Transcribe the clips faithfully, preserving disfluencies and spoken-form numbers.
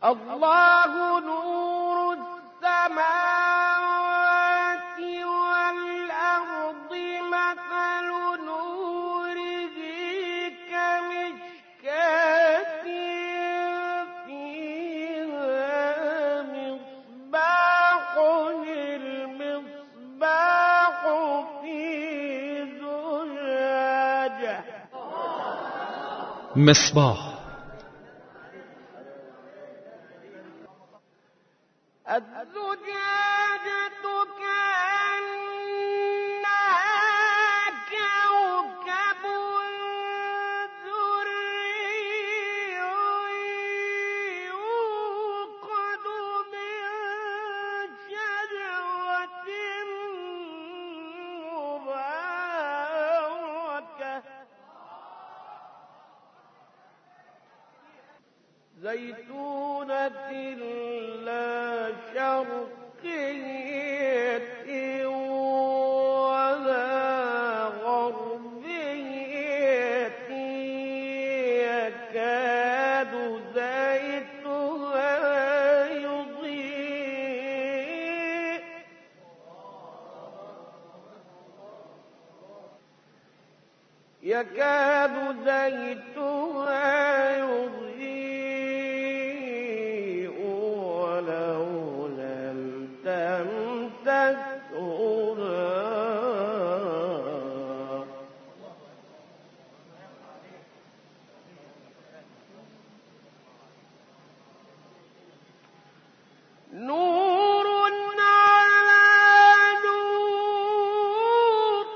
الله نور السماوات والأرض مثل نوره كمشكاة فيها مصباح المصباح في زجاجة. مصباح الزجاجة كأنها كوكب دري يوقد من شجرة مباركة زيتونة لا شرقية ولا غربية يكاد زيتها يضيء يكاد زيتها يضيء نور على نور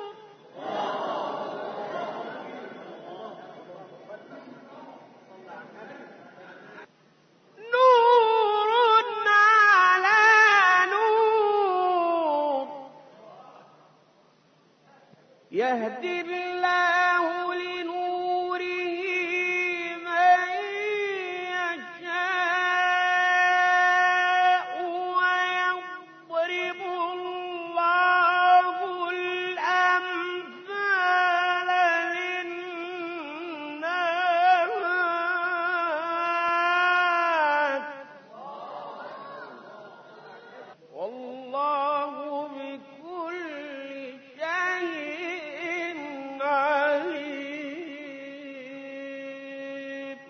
نور على نور يهدي الله لنوره من يشاء ويضرب الله الأمثال للناس والله بكل شيء عليم.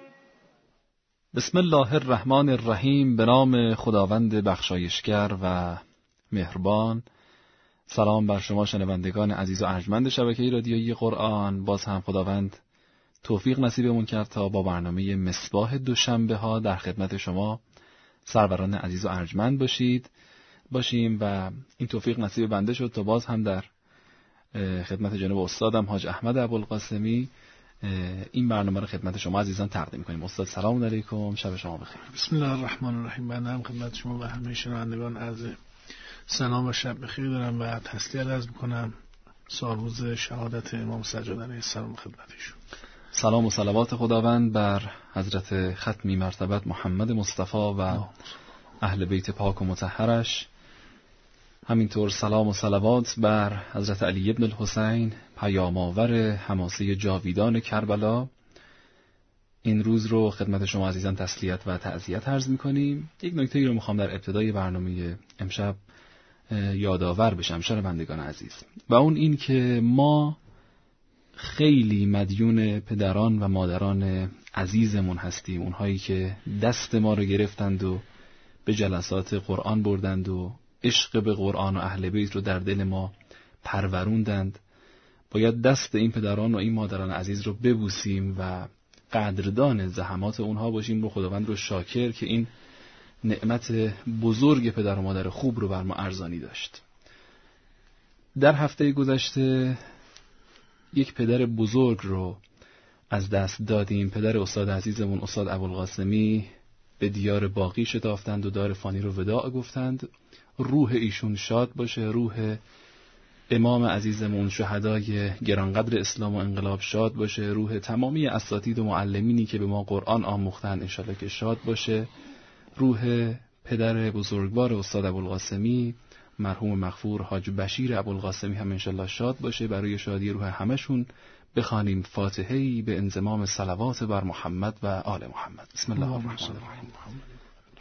بسم الله الرحمن الرحیم. به نام خداوند بخشایشگر و مهربان. سلام بر شما شنوندگان عزیز و ارجمند شبکه رادیویی قرآن. باز هم خداوند توفیق نصیبمون کرد تا با برنامه مصباح دوشنبه ها در خدمت شما سروران عزیز و ارجمند باشید باشیم و این توفیق نصیب بنده شد تا باز هم در خدمت جناب استادم حاج احمد ابوالقاسمی این برنامه رو خدمت شما عزیزان تقدیم کنیم. استاد سلام علیکم، شب شما بخیر. بسم الله الرحمن الرحیم. بنده هم خدمت شما و همه شنوندگان عرض سلام و شب بخیر دارم و تسلیت عرض میکنم سالروز شهادت امام سجاد علیه السلام خدمتشون. سلام و صلوات خداوند بر حضرت ختمی مرتبت محمد مصطفی و اهل بیت پاک و مطهرش. همینطور سلام و صلوات بر حضرت علی ابن الحسین پیام‌آور حماسه جاویدان کربلا. این روز رو خدمت شما عزیزان تسلیت و تعزیت عرض می‌کنیم. یک نکته ای رو می‌خوام در ابتدای برنامه امشب یادآور بشم شنوندگان عزیز و اون این که ما خیلی مدیون پدران و مادران عزیزمون هستیم، اونهایی که دست ما رو گرفتند و به جلسات قرآن بردند و عشق به قرآن و اهل بیت رو در دل ما پروروندند. باید دست این پدران و این مادران عزیز رو ببوسیم و قدردان زحمات اونها باشیم رو خداوند رو شاکر که این نعمت بزرگ پدر و مادر خوب رو بر ما ارزانی داشت. در هفته گذشته یک پدر بزرگ رو از دست دادیم. پدر استاد عزیزمون استاد ابوالقاسمی به دیار باقی شتافتند و دار فانی رو وداع گفتند. روح ایشون شاد باشه، روح امام عزیزمون شهدای گرانقدر اسلام و انقلاب شاد باشه، روح تمامی اساتید و معلمینی که به ما قرآن آموختن انشالله که شاد باشه، روح پدر بزرگوار استاد ابوالقاسمی مرحوم مغفور حاج بشیر ابوالقاسمی هم انشالله شاد باشه. برای شادی روح همشون بخوانیم فاتحه‌ای به انضمام صلوات بر محمد و آل محمد. بسم الله الرحمن الرحیم.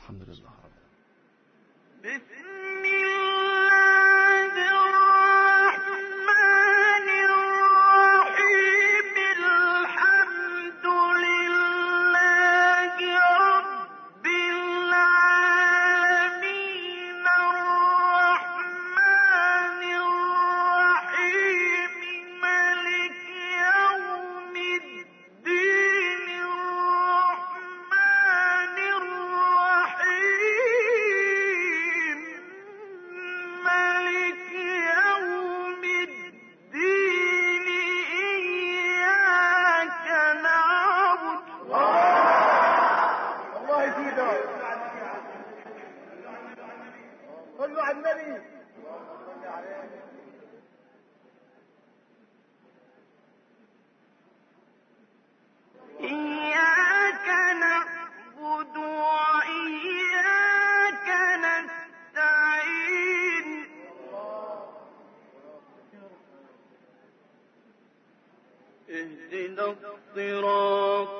اهدنا الصراط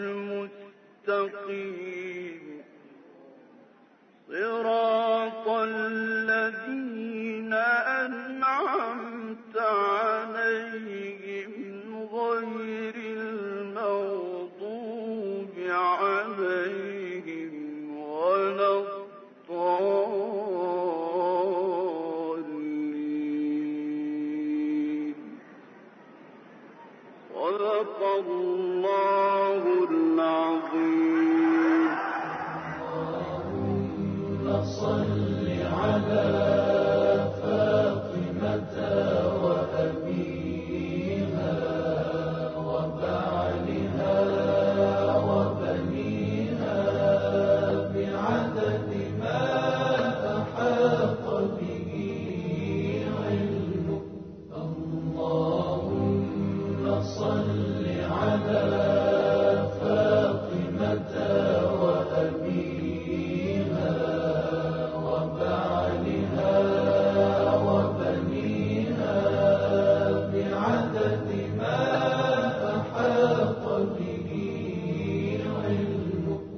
المستقيم صراط الذين أنعمت عليهم غير المغضوب عليهم ولا الضالين. صدق الله العظيم. اللهم صل على فاطمة وأبيها وبعلها وبنيها بعدد ما أحاط به علمك. اللهم صل على فاطمة وأبيها وبعلها وبنيها بعدد ما أحاط به علمك.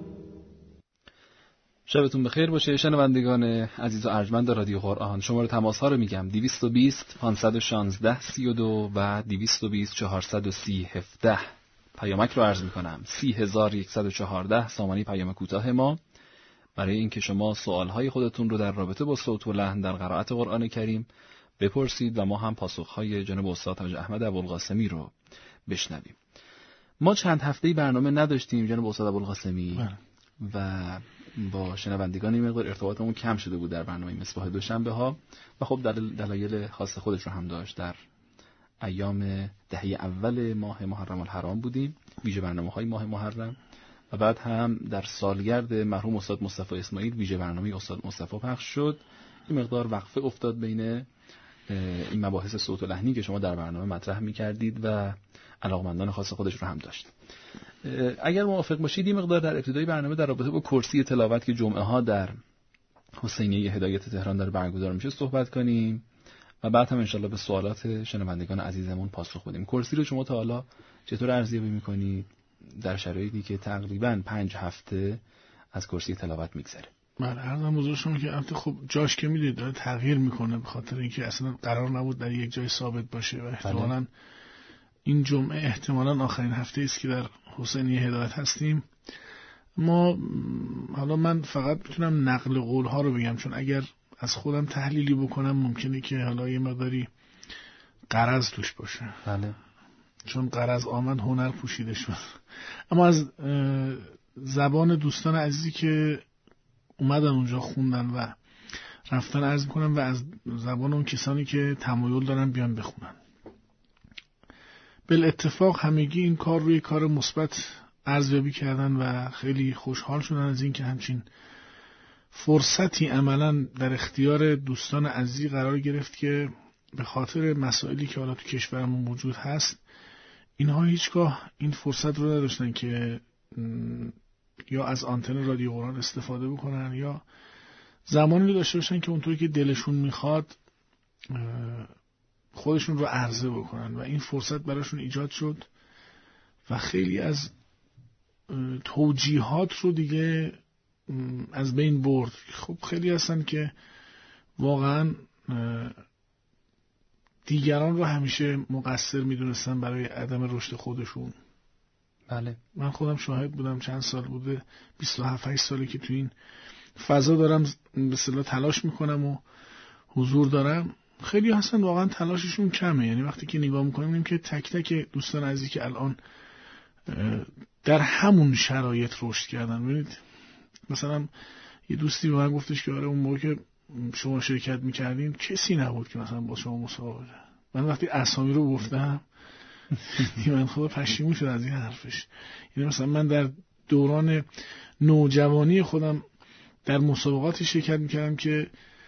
شبتون بخیر باشه شنوندگان عزیز و ارجمند رادیو قرآن. شماره تماس ها رو میگم دویست و بیست پانصد و شانزده سی و دو و دویست و بیست چهارصد و سی هفده. پیامک رو عرض میکنم سی هزار و صد و چهارده سامانی پیام کوتاه ما برای اینکه شما سوالهای خودتون رو در رابطه با صوت و لحن در قرائت قرآن کریم بپرسید و ما هم پاسخهای جناب استاد حاج احمد ابوالقاسمی رو بشنویم. ما چند هفته‌ای برنامه نداشتیم جناب استاد ابوالقاسمی و با شنوندگان این مقدار ارتباطمون کم شده بود در برنامه مصباح دوشنبه ها و خب دل دلایل خاص خودش رو هم داشت. در ایام دهه اول ماه محرم الحرام بودیم، ویژه برنامه‌های ماه محرم، و بعد هم در سالگرد مرحوم استاد مصطفی اسماعیل ویژه برنامه استاد مصطفی پخش شد. این مقدار وقفه افتاد بین این مباحث صوت و لحنی که شما در برنامه مطرح می‌کردید و علاقمندان خاص خودش رو هم داشت. اگر موافق باشید این مقدار در ابتدای برنامه در رابطه با کرسی تلاوت که جمعه ها در حسینیه هدایت تهران داره برگزار میشه صحبت کنیم و بعد هم انشالله به سوالات شنوندگان عزیزمون پاسخ بدیم. کرسی رو شما تا حالا چطور ارزیابی میکنید در شرایطی که تقریباً پنج هفته از کرسی تلاوت میگذره؟ بله، عرضم حضور شما که البته خب جاش که میدید داره تغییر میکنه به خاطر اینکه اصلا قرار نبود در یک جای ثابت باشه و احتمالاً این جمعه احتمالاً آخرین هفته است که در حسینیه هدایت هستیم. ما حالا من فقط میتونم نقل قول ها رو بگم، چون اگر از خودم تحلیلی بکنم ممکنه که حالا یه مقداری غرض توش باشه. بله. چون غرض آمد هنر پوشیده شد. اما از زبان دوستان عزیزی که اومدن اونجا خوندن و رفتن عرض میکنم و از زبان اون کسانی که تمایل دارن بیان بخونن. بالاتفاق همگی این کار روی کار مثبت ارزیابی کردن و خیلی خوشحال شدن از این که همچین فرصتی عملاً در اختیار دوستان عزیزی قرار گرفت که به خاطر مسائلی که حالا تو کشورمون موجود هست اینها هیچگاه این فرصت رو نداشتن که یا از آنتن رادیو قرآن استفاده بکنن یا زمانی رو داشته باشن که اونطوری که دلشون میخواد خودشون رو عرضه بکنن و این فرصت براشون ایجاد شد و خیلی از توجیهات رو دیگه از بین برد. خب خیلی هستن که واقعا دیگران رو همیشه مقصر میدونستن برای عدم رشد خودشون. بله من خودم شاهد بودم، چند سال بوده، بیست و هفت هشت سالی که تو این فضا دارم به اصطلاح تلاش میکنم و حضور دارم. خیلی هستن واقعا تلاششون کمه، یعنی وقتی که نگاه میکنیم میبینیم که تک تک دوستان عزیزی که الان در همون شرایط رشد کردن. ببینید مثلا یه دوستی به من گفتش که آره اون موقع که شما شرکت میکردین کسی نبود که مثلا با شما مسابقه. من وقتی اسامی رو گفتم من خدا پشیمون شد از این حرفش. یعنی مثلا من در دوران نوجوانی خودم در مسابقاتی شرکت میکردم که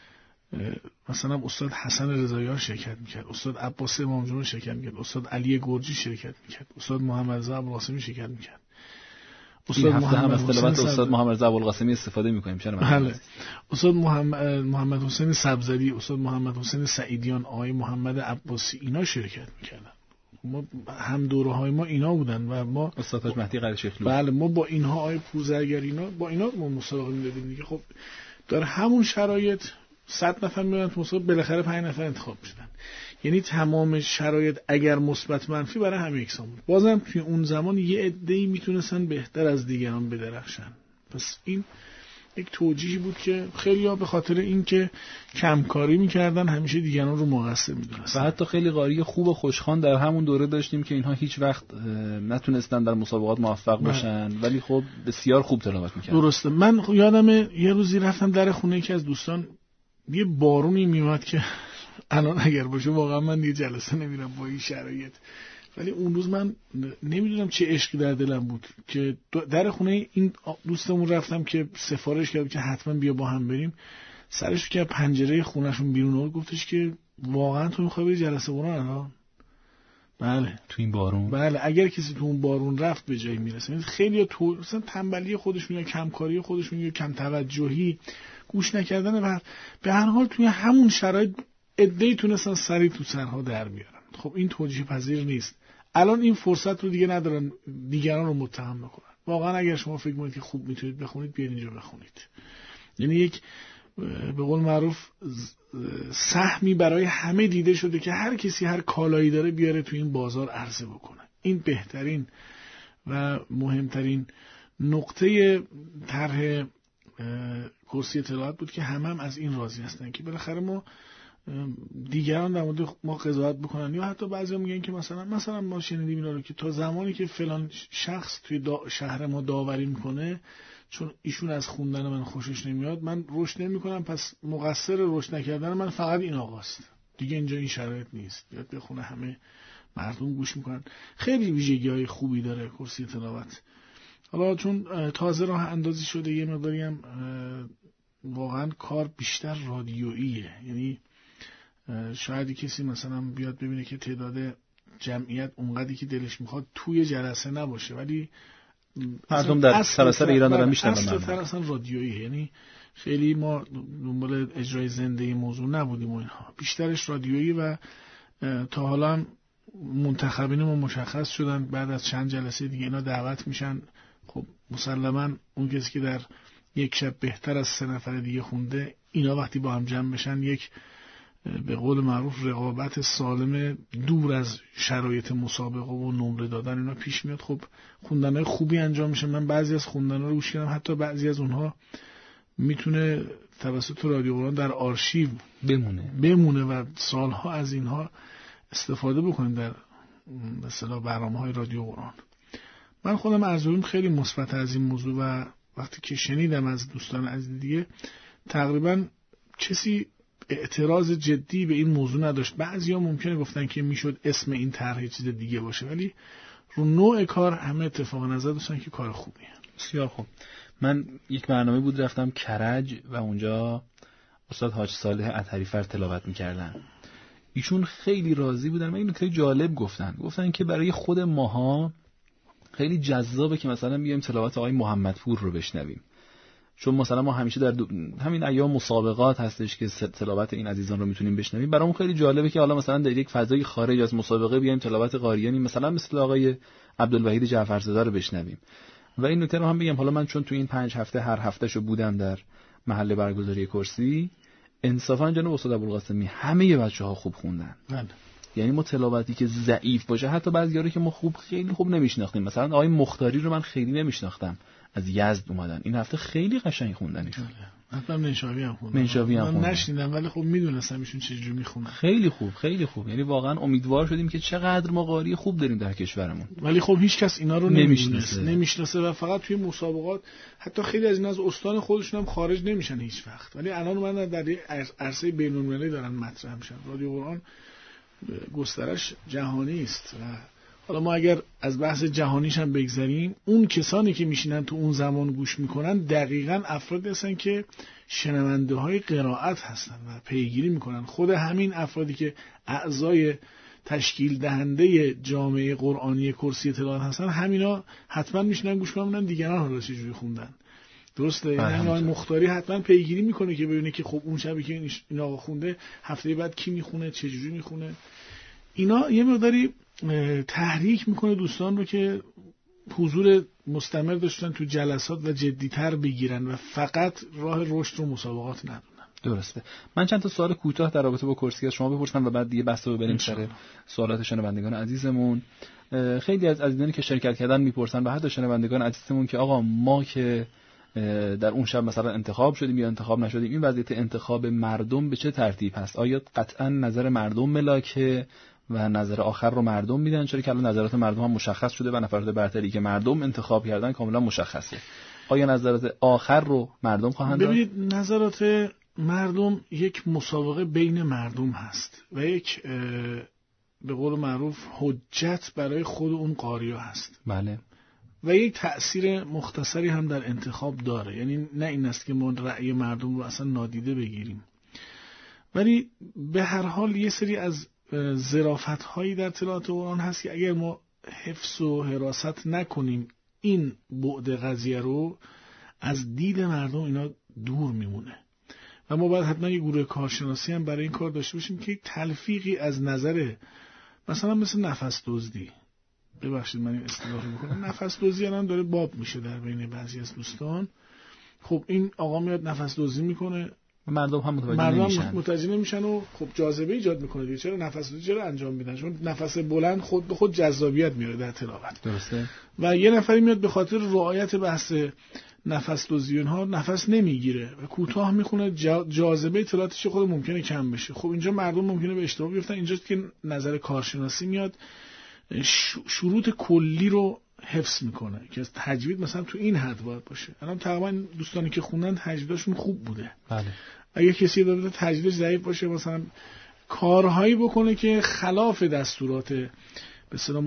مثلا استاد حسن رضاییان شرکت میکرد، استاد عباس امامجون شرکت میکرد، استاد علی گرجی شرکت میکرد، استاد محمد رضا ابوالقاسمی شرکت میکرد. استاد محمد هم اصطلاحات استاد محمد رضا ابوالقاسمی استفاده میکنیم چرا؟ بله. استاد محمد محمد حسین سبزری، استاد محمد حسین سعیدیان، آقای محمد عباسی، اینا شرکت میکردن. ما هم دوره های ما اینا بودن و ما استاد حاج مهدی قریشخلو، بله ما با اینها آقای پورزرگر اینا با اینا ما مسابقه میدادیم دیگه. خب در همون شرایط صد نفر میان تو مسابقه، بالاخره پنج نفر انتخاب میشدن. یعنی تمام شرایط اگر مثبت منفی برای همه یکسان بود. بازم توی اون زمان یه عده‌ای میتونستن بهتر از دیگران بدرخشن. پس این یک توجیهی بود که خیلی‌ها به خاطر اینکه کمکاری میکردن همیشه دیگران رو مقصر میدونستن. و حتی خیلی قاری خوب و خوشخوان در همون دوره داشتیم که اینها هیچ وقت نتونستن در مسابقات موفق باشن ولی خب بسیار خوب تلاوت میکردن. درسته. من یادمه یه روزی رفتم در خونه یکی از دوستان، یه بارونی میومد که الان اگر باشه واقعا من یه جلسه نمیرم با این شرایط، ولی اون روز من نمیدونم چه عشقی در دلم بود که در خونه این دوستمون رفتم که سفارش کرد که حتما بیا با هم بریم. سرش که پنجره خونهشون بیرون آورد گفتش که واقعا تو میخوای بری جلسه قرآن الان؟ بله تو این بارون. بله اگر کسی تو اون بارون رفت به جایی میرسه. خیلی تو مثلا تنبلی خودشون یا کمکاری خودشون یا کم توجهی، گوش نکردن و به هر حال توی همون شرایط عده‌ای تونستن سری تو سرها در بیارن. خب این توجیه پذیر نیست. الان این فرصت رو دیگه ندارن دیگران رو متهم بکنن. واقعا اگر شما فکر می‌کنید که خوب میتونید بخونید بیاین اینجا بخونید. یعنی یک به قول معروف سهمی برای همه دیده شده که هر کسی هر کالایی داره بیاره تو این بازار عرضه بکنه. این بهترین و مهمترین نقطه طرح کرسی تلاوت بود که همه هم از این راضی هستن که بالاخره ما دیگران در مورد ما قضاوت بکنن، یا حتی بعضیا میگن که مثلا مثلا ما شنیدیم اینا رو که تا زمانی که فلان شخص توی شهر ما داوری میکنه چون ایشون از خوندن من خوشش نمیاد من رشد نمیکنم، پس مقصر رشد نکردن من فقط این آقاست دیگه. اینجا این شرایط نیست. بیاد بخونه همه مردم گوش میکنن. خیلی ویژگی‌های خوبی داره کرسی تلاوت. حالا چون تازه راه اندازی شده یه مقداری هم واقعا کار بیشتر رادیوییه. یعنی شاید کسی مثلا بیاد ببینه که تعداد جمعیت اونقدری که دلش میخواد توی جلسه نباشه، ولی مردم در سراسر ایران دارن میشنون. اصلا تر اصلا رادیویی، یعنی خیلی ما دنبال اجرای زنده موضوع نبودیم و اینها، بیشترش رادیویی. و تا حالا منتخبین ما مشخص شدن، بعد از چند جلسه دیگه اینا دعوت میشن. خب مسلما اون کسی که در یک شب بهتر از سه نفر دیگه خونده، اینا وقتی با هم جمع بشن یک به قول معروف رقابت سالم دور از شرایط مسابقه و نمره دادن اینا پیش میاد. خب خوندنهای خوبی انجام میشه. من بعضی از خوندنها رو گوش کردم، حتی بعضی از اونها میتونه توسط رادیو قرآن در آرشیو بمونه بمونه و سالها از اینها استفاده بکنیم در مثلا برنامه‌های رادیو قرآن. من خودم ارزویم خیلی مثبت از این موضوع و وقتی که شنیدم از دوستان از دیگه تقریبا کسی اعتراض جدی به این موضوع نداشت. بعضیا ممکنه گفتن که میشد اسم این طرح چیز دیگه باشه، ولی رو نوع کار همه اتفاق نظر داشتن که کار خوبیه. بسیار خوب. من یک برنامه بود رفتم کرج و اونجا استاد حاج صالح اطهری‌فر تلاوت میکردن. ایشون خیلی راضی بودن. من این نکته جالب گفتن گفتن که برای خود ماها خیلی جذابه که مثلا بیایم تلاوت آقای محمدپور رو بشنویم، چون مثلا ما همیشه در همین ایام مسابقات هستش که تلاوت این عزیزان رو میتونیم بشنویم. برامون خیلی جالبه که حالا مثلا در یک فضای خارج از مسابقه بیایم تلاوت قاریانی مثلا مثل آقای عبدالوحید جعفرزاده رو بشنویم. و این نکته رو هم بگم، حالا من چون تو این پنج هفته هر هفتهشو بودم در محل برگزاری کرسی، انصافا جناب استاد ابوالقاسمی همه بچه‌ها خوب خوندن. بله. یعنی ما تلاوتی که ضعیف باشه، حتی بعضی‌ها رو که ما خوب خیلی خوب نمیشناختیم، مثلا آقای مختاری رو من خیلی نمیشناختم، از یزد اومدن، این هفته خیلی قشنگ خوندن ایشون. حتما منشاوی هم خوندن. منشاوی هم خوندن. من نشنیدم ولی خب میدونستم ایشون چجوری میخونن. خیلی خوب، خیلی خوب. یعنی واقعا امیدوار شدیم که چقدر ما قاری خوب داریم در کشورمون. ولی خب هیچ کس اینا رو نمیشناسه. نمیشناسه و فقط توی مسابقات، حتی خیلی از اینا از استان خودشون هم خارج نمیشن هیچ وقت. ولی الان من در عرصه بین‌المللی دارن مطرح میشن. رادیو قرآن گسترش جهانی است و حالا ما اگر از بحث جهانیش هم بگذریم، اون کسانی که میشینن تو اون زمان گوش میکنن دقیقاً افرادی هستن که شنونده های قرائت هستن و پیگیری میکنن. خود همین افرادی که اعضای تشکیل دهنده جامعه قرآنی کرسی تلاوت هستن، همینا حتما میشینن گوش کنن دیگران حالا چجوری خوندن. درسته؟ یعنی آقای مختاری حتما پیگیری میکنه که ببینه که خب اون شبی که این آقا خونده هفته بعد کی میخونه، چجوری میخونه. اینا یه مقداری تحریک میکنه دوستان رو که حضور مستمر داشتن تو جلسات و جدیتر بگیرن و فقط راه رشد رو مسابقات ندونن. درسته. من چند تا سوال کوتاه در رابطه با کرسی از شما بپرسم و بعد دیگه بحث رو بریم سر سوالات شنوندگان عزیزمون. خیلی از عزیزانی که شرکت کردن میپرسن و حتی شنوندگان عزیزمون که آقا ما که در اون شب مثلا انتخاب شدیم یا انتخاب نشدیم، این وضعیت انتخاب مردم به چه ترتیب هست؟ آیا قطعا نظر مردم ملاکه و نظر آخر رو مردم میدن؟ چرا که الان نظرات مردم هم مشخص شده و نفرات برتری که مردم انتخاب کردن کاملا مشخصه. آیا نظرات آخر رو مردم خواهند داد؟ ببینید، نظرات مردم یک مسابقه بین مردم هست و یک به قول معروف حجت برای خود اون قاریا هست. بله. و یک تأثیر مختصری هم در انتخاب داره. یعنی نه این است که ما رأی مردم رو اصلا نادیده بگیریم، ولی به هر حال یه سری از ظرافت هایی در تلاوت قرآن هست که اگر ما حفظ و حراست نکنیم این بعد قضیه رو، از دید مردم اینا دور میمونه و ما باید حتما یه گروه کارشناسی هم برای این کار داشته باشیم که یک تلفیقی از نظر مثلا مثل نفس دزدی، ببخشید من این اصطلاح رو بکنم، نفس دزدی الان داره باب میشه در بین بعضی از دوستان. خب این آقا میاد نفس دزدی میکنه، مردم هم متوجه مردم نمیشن. متوجه نمیشن و خب جاذبه ایجاد میکنه دیگه. چرا نفس دزدی چرا انجام میدن؟ چون نفس بلند خود به خود جذابیت میاره در تلاوت. درسته. و یه نفری میاد به خاطر رعایت بحث نفس دزدی اونها نفس نمیگیره و کوتاه میخونه، جاذبه تلاوتش خود ممکنه کم بشه. خب اینجا مردم ممکنه به اشتباه بیفتن. اینجاست که نظر کارشناسی میاد شروط کلی رو حفظ میکنه که از تجوید مثلا تو این حد باید باشه. الان تقریبا دوستانی که خوندن تجویدشون خوب بوده. بله. اگه کسی داره تجویدش ضعیف باشه، مثلا کارهایی بکنه که خلاف دستورات به اصطلاح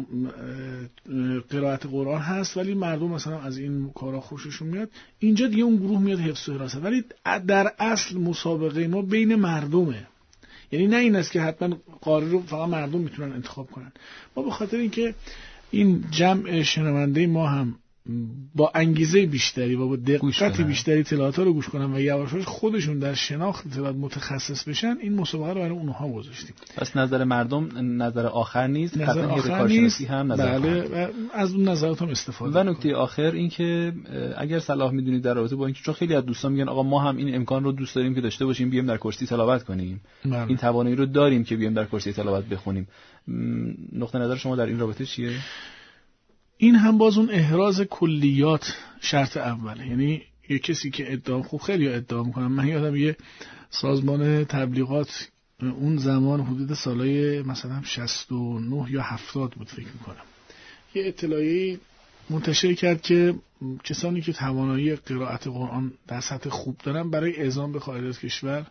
قرائت قرآن هست ولی مردم مثلا از این کارا خوششون میاد، اینجا دیگه اون گروه میاد حفظ و حراست. ولی در اصل مسابقه ما بین مردمه. یعنی نه این است که حتما قاری رو فقط مردم میتونن انتخاب کنن. ما به خاطر اینکه این جمع شنونده ما هم با انگیزه بیشتری و با دقت بیشتری تلاوت‌ها رو گوش کنن و یواشاش خودشون در شناخت تلاوت متخصص بشن، این مسابقه رو برای اونها گذاشتیم. پس نظر مردم نظر آخر نیست، نظر آخر نیست. هم نظر بله و از اون نظرات هم استفاده. و نکته آخر این که اگر صلاح میدونید در رابطه با اینکه چون خیلی از دوستان میگن آقا ما هم این امکان رو دوست داریم که داشته باشیم بیام در کرسی تلاوت کنیم، بله. این توانایی رو داریم که بیام در کرسی تلاوت بخونیم، نقطه نظر شما در این رابطه چیه؟ این هم باز اون احراز کلیات شرط اوله. یعنی یه کسی که ادعا خوب خیلی ادعا میکنم، من یادم یه سازمان تبلیغات اون زمان حدود سالای مثلا شصت و نه یا هفتاد بود فکر میکنم، یه اطلاعیه منتشر کرد که کسانی که توانایی قرائت قرآن در سطح خوب دارن برای اعزام به خارج از کشور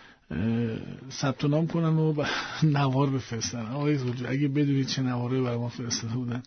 ثبت نام کنن و نوار بفرستن. آقای زوجی اگه بدونید چه نواری برای ما فرستاده بودن،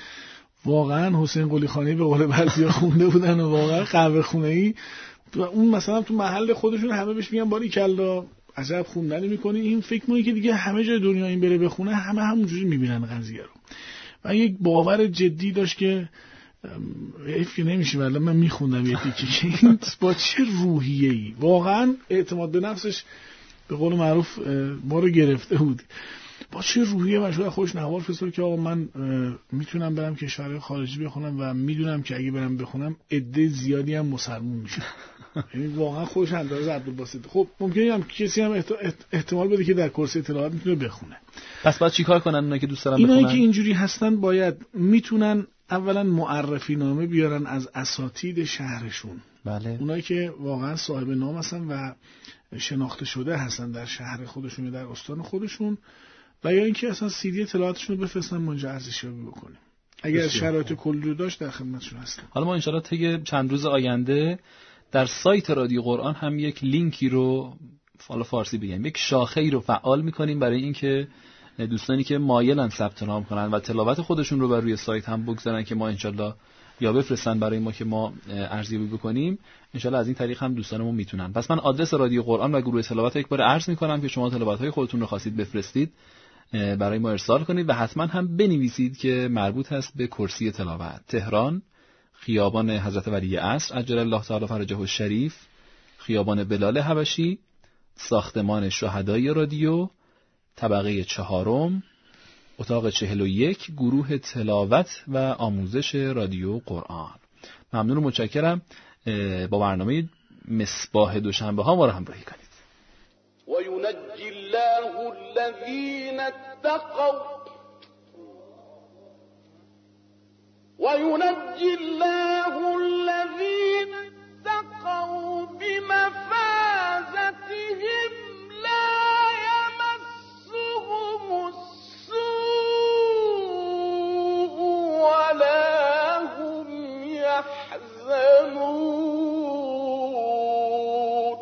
واقعا حسین قلی خانی به قول بعضیا خونده بودن و واقعا قهوه خونه‌ای و اون مثلا تو محل خودشون همه بهش میگن باریکلا عجب خوندنی میکنی. این فکر میکنه که دیگه همه جای دنیا این بره بخونه همه همونجوری میبینن قضیه رو و یک باور جدی داشت که حیف که نمیشه ولی من میخوندم یه تیکی که این با چه روحیه‌ای واقعا اعتماد به نفسش به قول معروف ما رو گرفته بود با چه روحیه مشغول خوش نوار فرستاد که آقا من میتونم برم کشورهای خارجی بخونم و میدونم که اگه برم بخونم عده زیادی هم مسلمون میشن. یعنی واقعا خوش انداز عبدالباسط. خب ممکنه هم کسی هم احتمال بده که در کورس تلاوت میتونه بخونه. پس باید چیکار کنن اونایی که دوست دارن بخونن؟ اینایی که اینجوری هستن باید میتونن اولا معرفی نامه بیارن از اساتید شهرشون. بله. اونایی که واقعا صاحب نام هستن و شناخته شده هستن در شهر خودشون یا در استان خودشون، و یا اینکه اصلا سیدی تلاوتشون رو بفرستن ما اینجا ارزشیابی بکنیم. اگر شرایط کلی رو داشت در خدمتشون هستم. حالا ما انشالله طی چند روز آینده در سایت رادیو قرآن هم یک لینکی رو حالا فارسی بگیم، یک شاخه‌ای رو فعال می‌کنیم برای اینکه دوستانی که مایلن ثبت نام کنن و تلاوت خودشون رو بر روی سایت هم بگذارن که ما انشالله یا بفرستن برای ما که ما ارزیابی بکنیم، انشالله از این طریق هم دوستانمون میتونن. پس من آدرس رادیو قرآن و گروه تلاوت یک بار عرض میکنم که شما تلاوت‌های خودتون رو خواستید بفرستید برای ما ارسال کنید و حتما هم بنویسید که مربوط هست به کرسی تلاوت، تهران، خیابان حضرت ولی عصر عجل الله تعالی فرجه الشریف، خیابان بلال حبشی، ساختمان شهدای رادیو، طبقه چهارم، اتاق چهل و یک، گروه تلاوت و آموزش رادیو قرآن. ممنون و متشکرم. با برنامه مصباح دوشنبه ها ما رو همراهی کنید. و ینجی الله الذین اتقوا و ینجی الله الذین اتقوا بمفازتهم لا يمسهم السوء ولا هم يحزنون.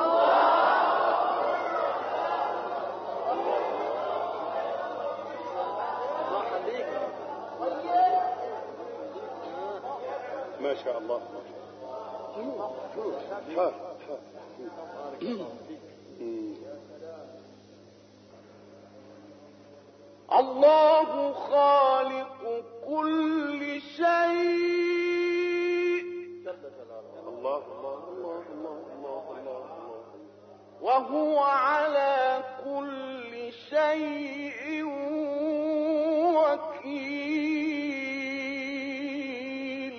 ما شاء الله. الله خالق كل شيء الله وهو على كل شيء وكيل.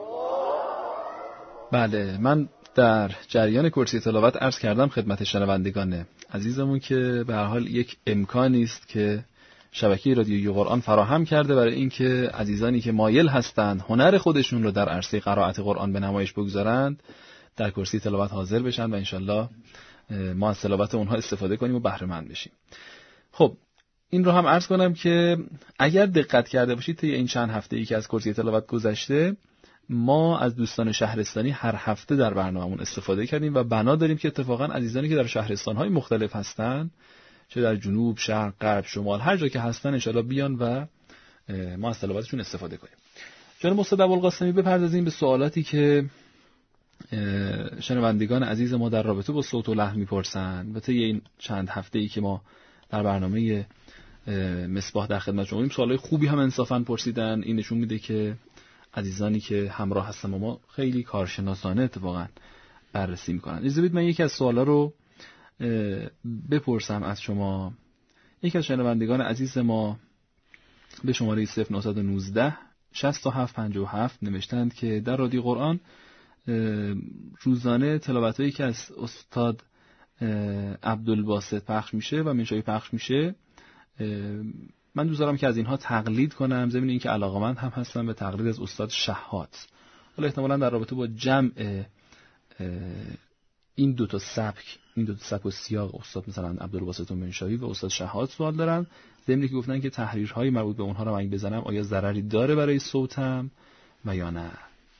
بله، من در جریان کرسی تلاوت عرض کردم خدمت شنوندگان عزیزمون که به هر حال یک امکانی است که شبکه رادیوی قرآن فراهم کرده برای اینکه عزیزانی که مایل هستند هنر خودشون رو در عرصه قرائت قرآن به نمایش بگذارند در کرسی تلاوت حاضر بشن و انشالله ما از تلاوت اونها استفاده کنیم و بهره مند بشیم. خب این رو هم عرض کنم که اگر دقت کرده باشید طی این چند هفته‌ای که از کرسی تلاوت گذشته ما از دوستان شهرستانی هر هفته در برنامه‌مون استفاده کردیم و بنا داریم که اتفاقا عزیزانی که در شهرستان‌های مختلف هستن، چه در جنوب، شرق، غرب، شمال، هر جا که هستن انشالله بیان و ما از تلاوتشون استفاده کنیم. جناب استاد ابوالقاسمی بپردازیم به سوالاتی که شنوندگان عزیز ما در رابطه با صوت و لحن میپرسن. و طی این چند هفته‌ای که ما در برنامه مصباح در خدمت شما بودیم سوالای خوبی هم انصافاً پرسیدن. این نشون میده که عزیزانی که همراه هستن با ما خیلی کارشناسانه اتفاقا بررسی میکنن. اجازه بدید من یکی از سوالا رو بپرسم از شما. یکی از شنوندگان عزیز ما به شماره صفر نه یک نه شصت و هفت پنجاه و هفت نوشتند که در رادیو قرآن روزانه تلاوتایی که از استاد عبدالباسط پخش میشه و منشایی پخش میشه من دوست دارم که از اینها تقلید کنم، ضمن اینکه علاقه‌مند هم هستم به تقلید از استاد شهات. حالا احتمالاً در رابطه با جمع این دو تا سبک، این دو تا سبک و سیاق استاد مثلا عبدالباسط منشایی و استاد شهات سوال دارن، ضمن اینکه گفتن که تحریرهای مربوط به اونها رو من بزنم آیا ضرری داره برای صوتم و یا نه.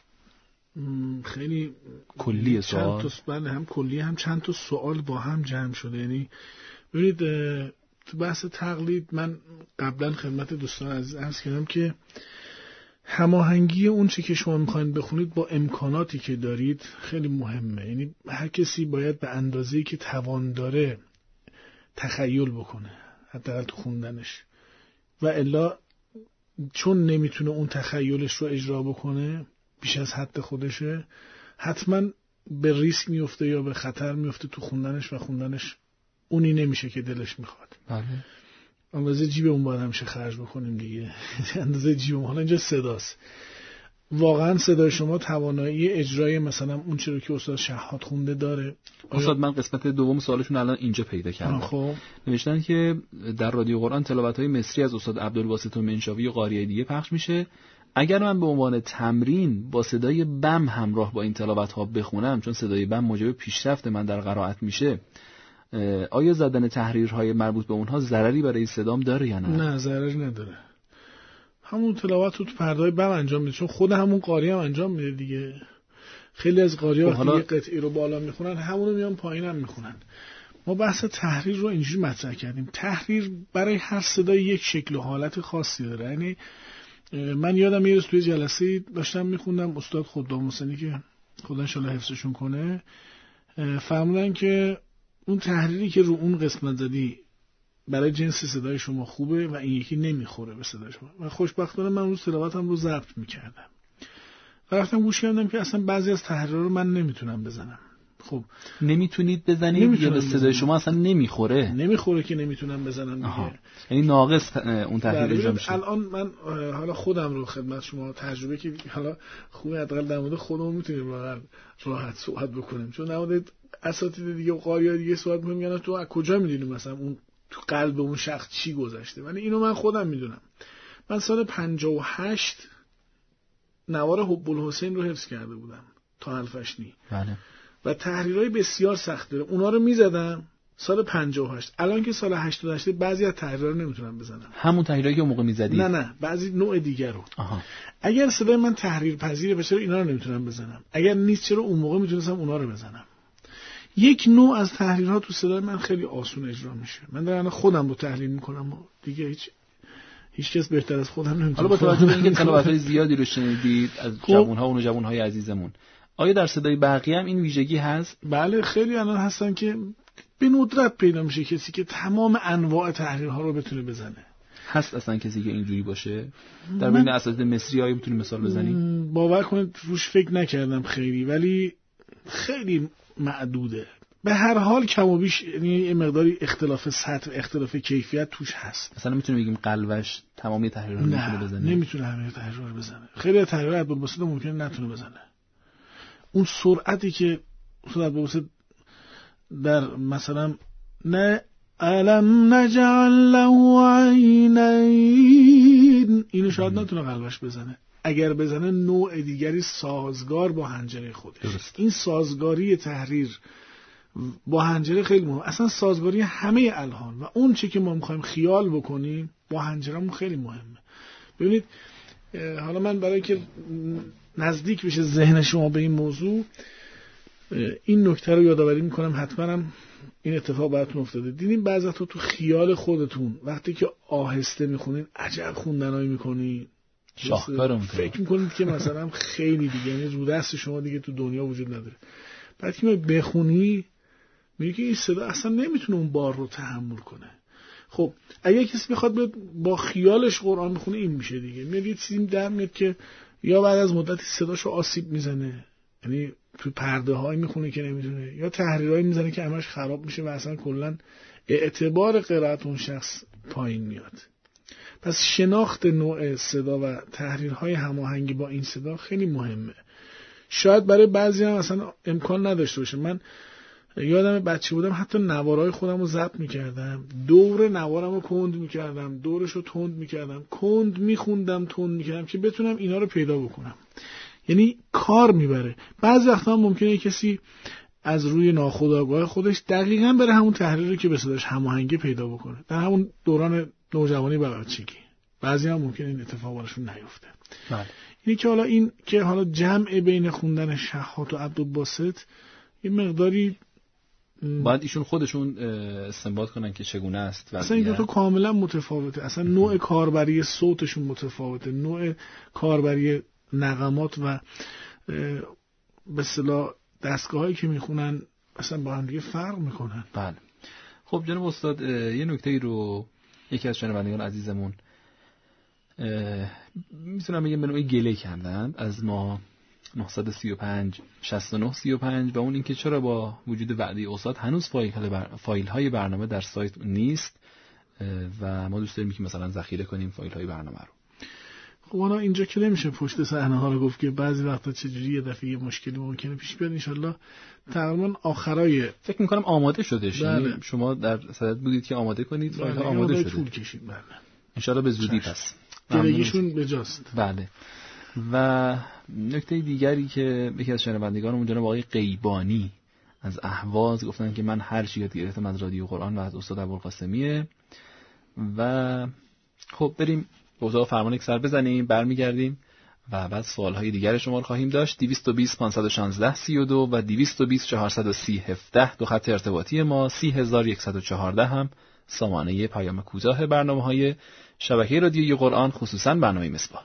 خیلی کلی سوال، چند تا بله هم کلی هم چند تا سوال با هم جمع شده. یعنی ببینید تو بحث تقلید من قبلا خدمت دوستان عزیز عرض کردم که هماهنگی اون چه که شما میخواین بخونید با امکاناتی که دارید خیلی مهمه. یعنی هر کسی باید به اندازه‌ای که توان داره تخیل بکنه حداقل تو خوندنش، و الا چون نمیتونه اون تخیلش رو اجرا بکنه بیش از حد خودشه حتما به ریسک میفته یا به خطر میفته تو خوندنش و خوندنش اونی نمیشه که دلش میخواد. بله. اندازه جیبمون باید همیشه خرج بکنیم دیگه. اندازه جیبمون. حالا اینجا صداست. واقعا صدای شما توانایی اجرای مثلا اون چیزی که استاد شهاد خونده داره؟ استاد من قسمت دوم سوالشون الان اینجا پیدا کردم. خب نوشتن که در رادیو قرآن تلاوت‌های مصری از استاد عبدالباسط منشاوی و قاریای دیگه پخش میشه. اگر من به عنوان تمرین با صدای بم همراه با این تلاوت‌ها بخونم، چون صدای بم موجب پیشرفت من در قرائت میشه، آیا زدن تحریرهای مربوط به اونها ضرری برای صدام داره یا نه؟ نه ضرری نداره. همون تلاوت رو تو پرده‌های بم انجام میده، چون خود همون قاری هم انجام میده دیگه. خیلی از قاری‌ها وقتی حالا... یه قطعی رو بالا میخونن همون رو میان پایین هم میخونن. ما بحث تحریر رو اینجوری مطرح کردیم. تحریر برای هر صدای یک شکل و حالت خاصی داره. یعنی من یادم یه روز توی جلسه داشتم میخوندم، استاد خدام حسینی که خدا ان شاءالله حفظشون کنه فرمودن که اون تحریری که رو اون قسمت زدی برای جنس صدای شما خوبه و این یکی نمیخوره به صدای شما. و خوشبختانه من روز تلاوتم رو ضبط میکردم و رفتم گوش کردم که اصلا بعضی از تحریرها رو من نمیتونم بزنم. خب نمیتونید بزنید یا به صدای شما اصلا نمیخوره؟ نمیخوره که نمیتونم بزنم دیگه. یعنی ناقص اون تحریر اجرا میشه. الان من حالا خودم رو خدمت شما تجربه که حالا خوبه حداقل در مورد خودمون میتونیم واقعا راحت صحبت بکنیم، چون نماده اساتید دیگه و قاری‌ها دیگه صحبت می‌کنن تو از کجا میدونی مثلا اون تو قلب اون شخص چی گذشته. ولی اینو من خودم میدونم. من سال پنجاه و هشت نوار حب الحسین رو حفظ کرده بودم تا الفشنی. بله. و تحریرهای بسیار سخت داره. اونا رو میزدم سال پنجاه و هشت. الان که سال هشتاد و هشت بعضی از تحریرها رو نمیتونم بزنم. همون تحریرایی که اون موقع میزدید؟ نه نه، بعضی نوع دیگر رو. آها. اگر صدای من تحریر پذیره بشه اینا رو نمیتونم بزنم. اگر نیست چرا اون موقع میتونستم اونا رو بزنم. یک نوع از تحریرها تو صدای من خیلی آسون اجرا میشه. من دارم خودم رو تحلیل میکنم و دیگه هیچ هیچ کس بهتر از خودم نمیتونه. حالا با توجه به اینکه تلاوت‌های زیادی رو شنیدید از جوان‌ها و جوان‌های عزیزمون، آیا در صدای بقیه هم این ویژگی هست؟ بله خیلی الان هستن که به ندرت پیدا میشه کسی که تمام انواع تحریرها رو بتونه بزنه. هست اصلا کسی که اینجوری باشه؟ در بین اساتید مصری های میتونی مثال بزنی؟ باور کنید روش فکر نکردم خیلی، ولی خیلی معدوده. به هر حال کم و بیش یعنی یه مقداری اختلاف سطح و اختلاف کیفیت توش هست. مثلا میتونیم بگیم قلوش تمامی تحریرها رو میتونه بزنه؟ نمیتونه همه تحریرها رو بزنه. خیلی تحریرها عبدالباسط ممکنه نتونه بزنه. اون سرعتی که استاد عبدالباسط در مثلا نه الم نجعل له عینین اینو شاید نتونه قلبش بزنه. اگر بزنه نوع دیگری سازگار با حنجره خودش. درست. این سازگاری تحریر با حنجره خیلی مهمه. اصلا سازگاری همه الحان و اون چی که ما میخوایم خیال بکنیم با حنجره‌مون خیلی مهمه. ببینید حالا من برای که نزدیک بشه ذهن شما به این موضوع این نکته رو یادآوری میکنم، حتما هم این اتفاق براتون افتاده. دیدین بعضی وقتا تو خیال خودتون وقتی که آهسته میخونین عجب خوندنایی میکنین، شاهکارم فکر میکنید که مثلا خیلی دیگه یعنی رو دست شما دیگه تو دنیا وجود نداره. بعد که بخونی میگی که این صدا اصلا نمیتونه اون بار رو تحمل کنه. خب اگه کسی بخواد بیاد با خیالش قرآن بخونه این میشه دیگه. میاد یه چیزی در میاد که یا بعد از مدتی صداشو آسیب میزنه، یعنی تو پرده های میخونه که نمیتونه، یا تحریرایی میزنه که همش خراب میشه و اصلا کلا اعتبار قرائت اون شخص پایین میاد. پس شناخت نوع صدا و تحریرهای هماهنگی با این صدا خیلی مهمه. شاید برای بعضی هم اصلا امکان نداشته باشه. من یادم بچه بودم حتی نوارای خودم رو ضبط میکردم، دور نوارم رو کند میکردم، دورش رو تند میکردم، کند میخوندم، تند میکردم که بتونم اینا رو پیدا بکنم. یعنی کار میبره. بعضی وقتا هم ممکنه کسی از روی ناخودآگاه خودش دقیقاً بره همون تحریری که به صداش هماهنگی پیدا بکنه در همون دوران نوجوانی و بچگی. بعضی هم ممکنه این اتفاق براشون نیفته. بله. اینی که حالا این که حالا جمع بین خوندن شهاد و عبدالباسط یه مقداری باید ایشون خودشون استنباط کنن که چگونه است. اصلا این دو تا کاملا متفاوته. اصلا نوع کاربری صوتشون متفاوته، نوع کاربری نغمات و به اصطلاح دستگاهایی که میخونن اصلا با هم دیگه فرق میکنن. بله. خب جناب استاد یه نکته رو یکی از شنوندگان عزیزمون میتونم بگم به نوعی گله کردن از ما نه سه پنج شصت و نه سی و پنج و اون اینکه چرا با وجود وعده استاد هنوز فایل فایل های برنامه در سایت نیست. و ما دوست داریم که مثلا ذخیره کنیم فایل های برنامه رو. خب انا اینجا که نمیشه پشت صحنه ها رو گفت که بعضی وقتا چجوری یه دفعه یه مشکلی ممکنه پیش بیاد. انشالله تقریبا آخرای فکر میکنم آماده شدش. بله. شما در صدد بودید که آماده کنید فایل ها بله. آماده شده. طول کشید. بله. انشالله به زودی پس. گرگیشون به جاست. بله. و نکته دیگری که یکی از شنوندگانمون جناب آقای قیبانی از اهواز گفتن که من هر چی یاد گرفتم از رادیو قرآن و از استاد ابوالقاسمیه. و خب بریم به اتاق فرمان یک سر بزنیم، برمیگردیم و بعد سوالهای دیگر شما رو خواهیم داشت. دویست و بیست پانصد و شانزده سی و دو و دویست و بیست چهارصد و سی هفده دو خط ارتباطی ما. سی هزار و صد و چهارده هم سامانه پیام کوتاه برنامه‌های شبکه رادیوی قرآن، خصوصا برنامه مصباح.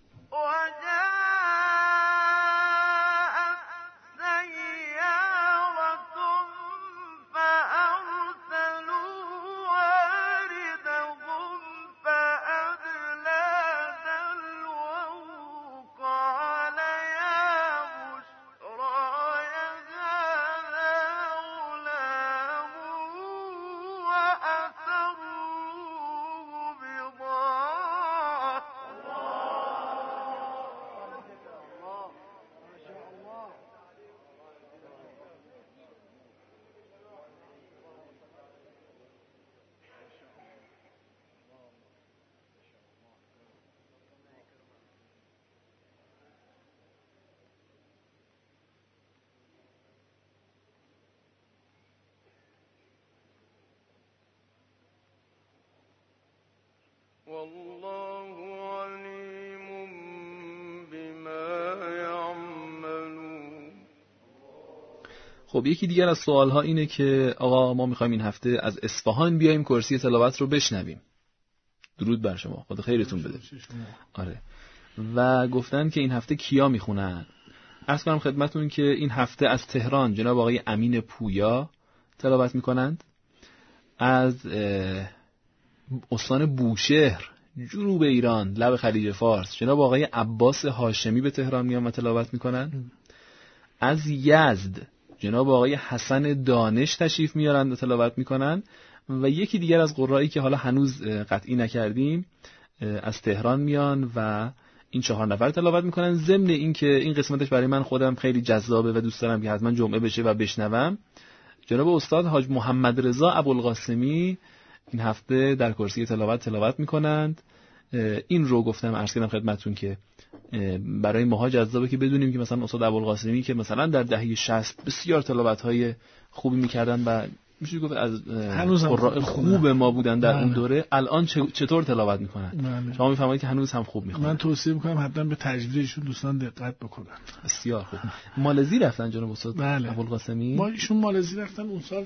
والله علیم بما یعملون. خب یکی دیگر از سوالها اینه که آقا ما میخوایم این هفته از اصفهان بیایم کرسی تلاوت رو بشنویم. درود بر شما، خدا خیرتون بده. آره. و گفتن که این هفته کیا میخونن. عرض کنم خدمتون که این هفته از تهران جناب آقای امین پویا تلاوت میکنند. از استان بوشهر جنوب ایران لب خلیج فارس جناب آقای عباس هاشمی به تهران میان و تلاوت میکنن. از یزد جناب آقای حسن دانش تشریف میارن و تلاوت میکنن. و یکی دیگر از قرایی که حالا هنوز قطعی نکردیم از تهران میان و این چهار نفر تلاوت میکنن. ضمن این که این قسمتش برای من خودم خیلی جذابه و دوست دارم که حتما جمعه بشه و بشنوم، جناب استاد حاج محمد رضا ابوالقاسمی این هفته در کرسی تلاوت تلاوت میکنند. این رو گفتم عرض کردم خدمتتون که برای ماها جذابه که بدونیم که مثلا استاد ابوالقاسمی که مثلا در دهه شصت بسیار تلاوت‌های خوبی میکردن و میشه گفت از قراء خوب ما بودن در اون دوره، الان چطور تلاوت میکنن؟ بله. شما میفهمید که هنوز هم خوب میخونن. من توصیه میکنم حتما به تجویدشون دوستان دقت بکنن. بسیار خوب. مالزی رفتن جناب استاد بله. ابوالقاسمی؟ ما ایشون مالزی رفتن. اون سال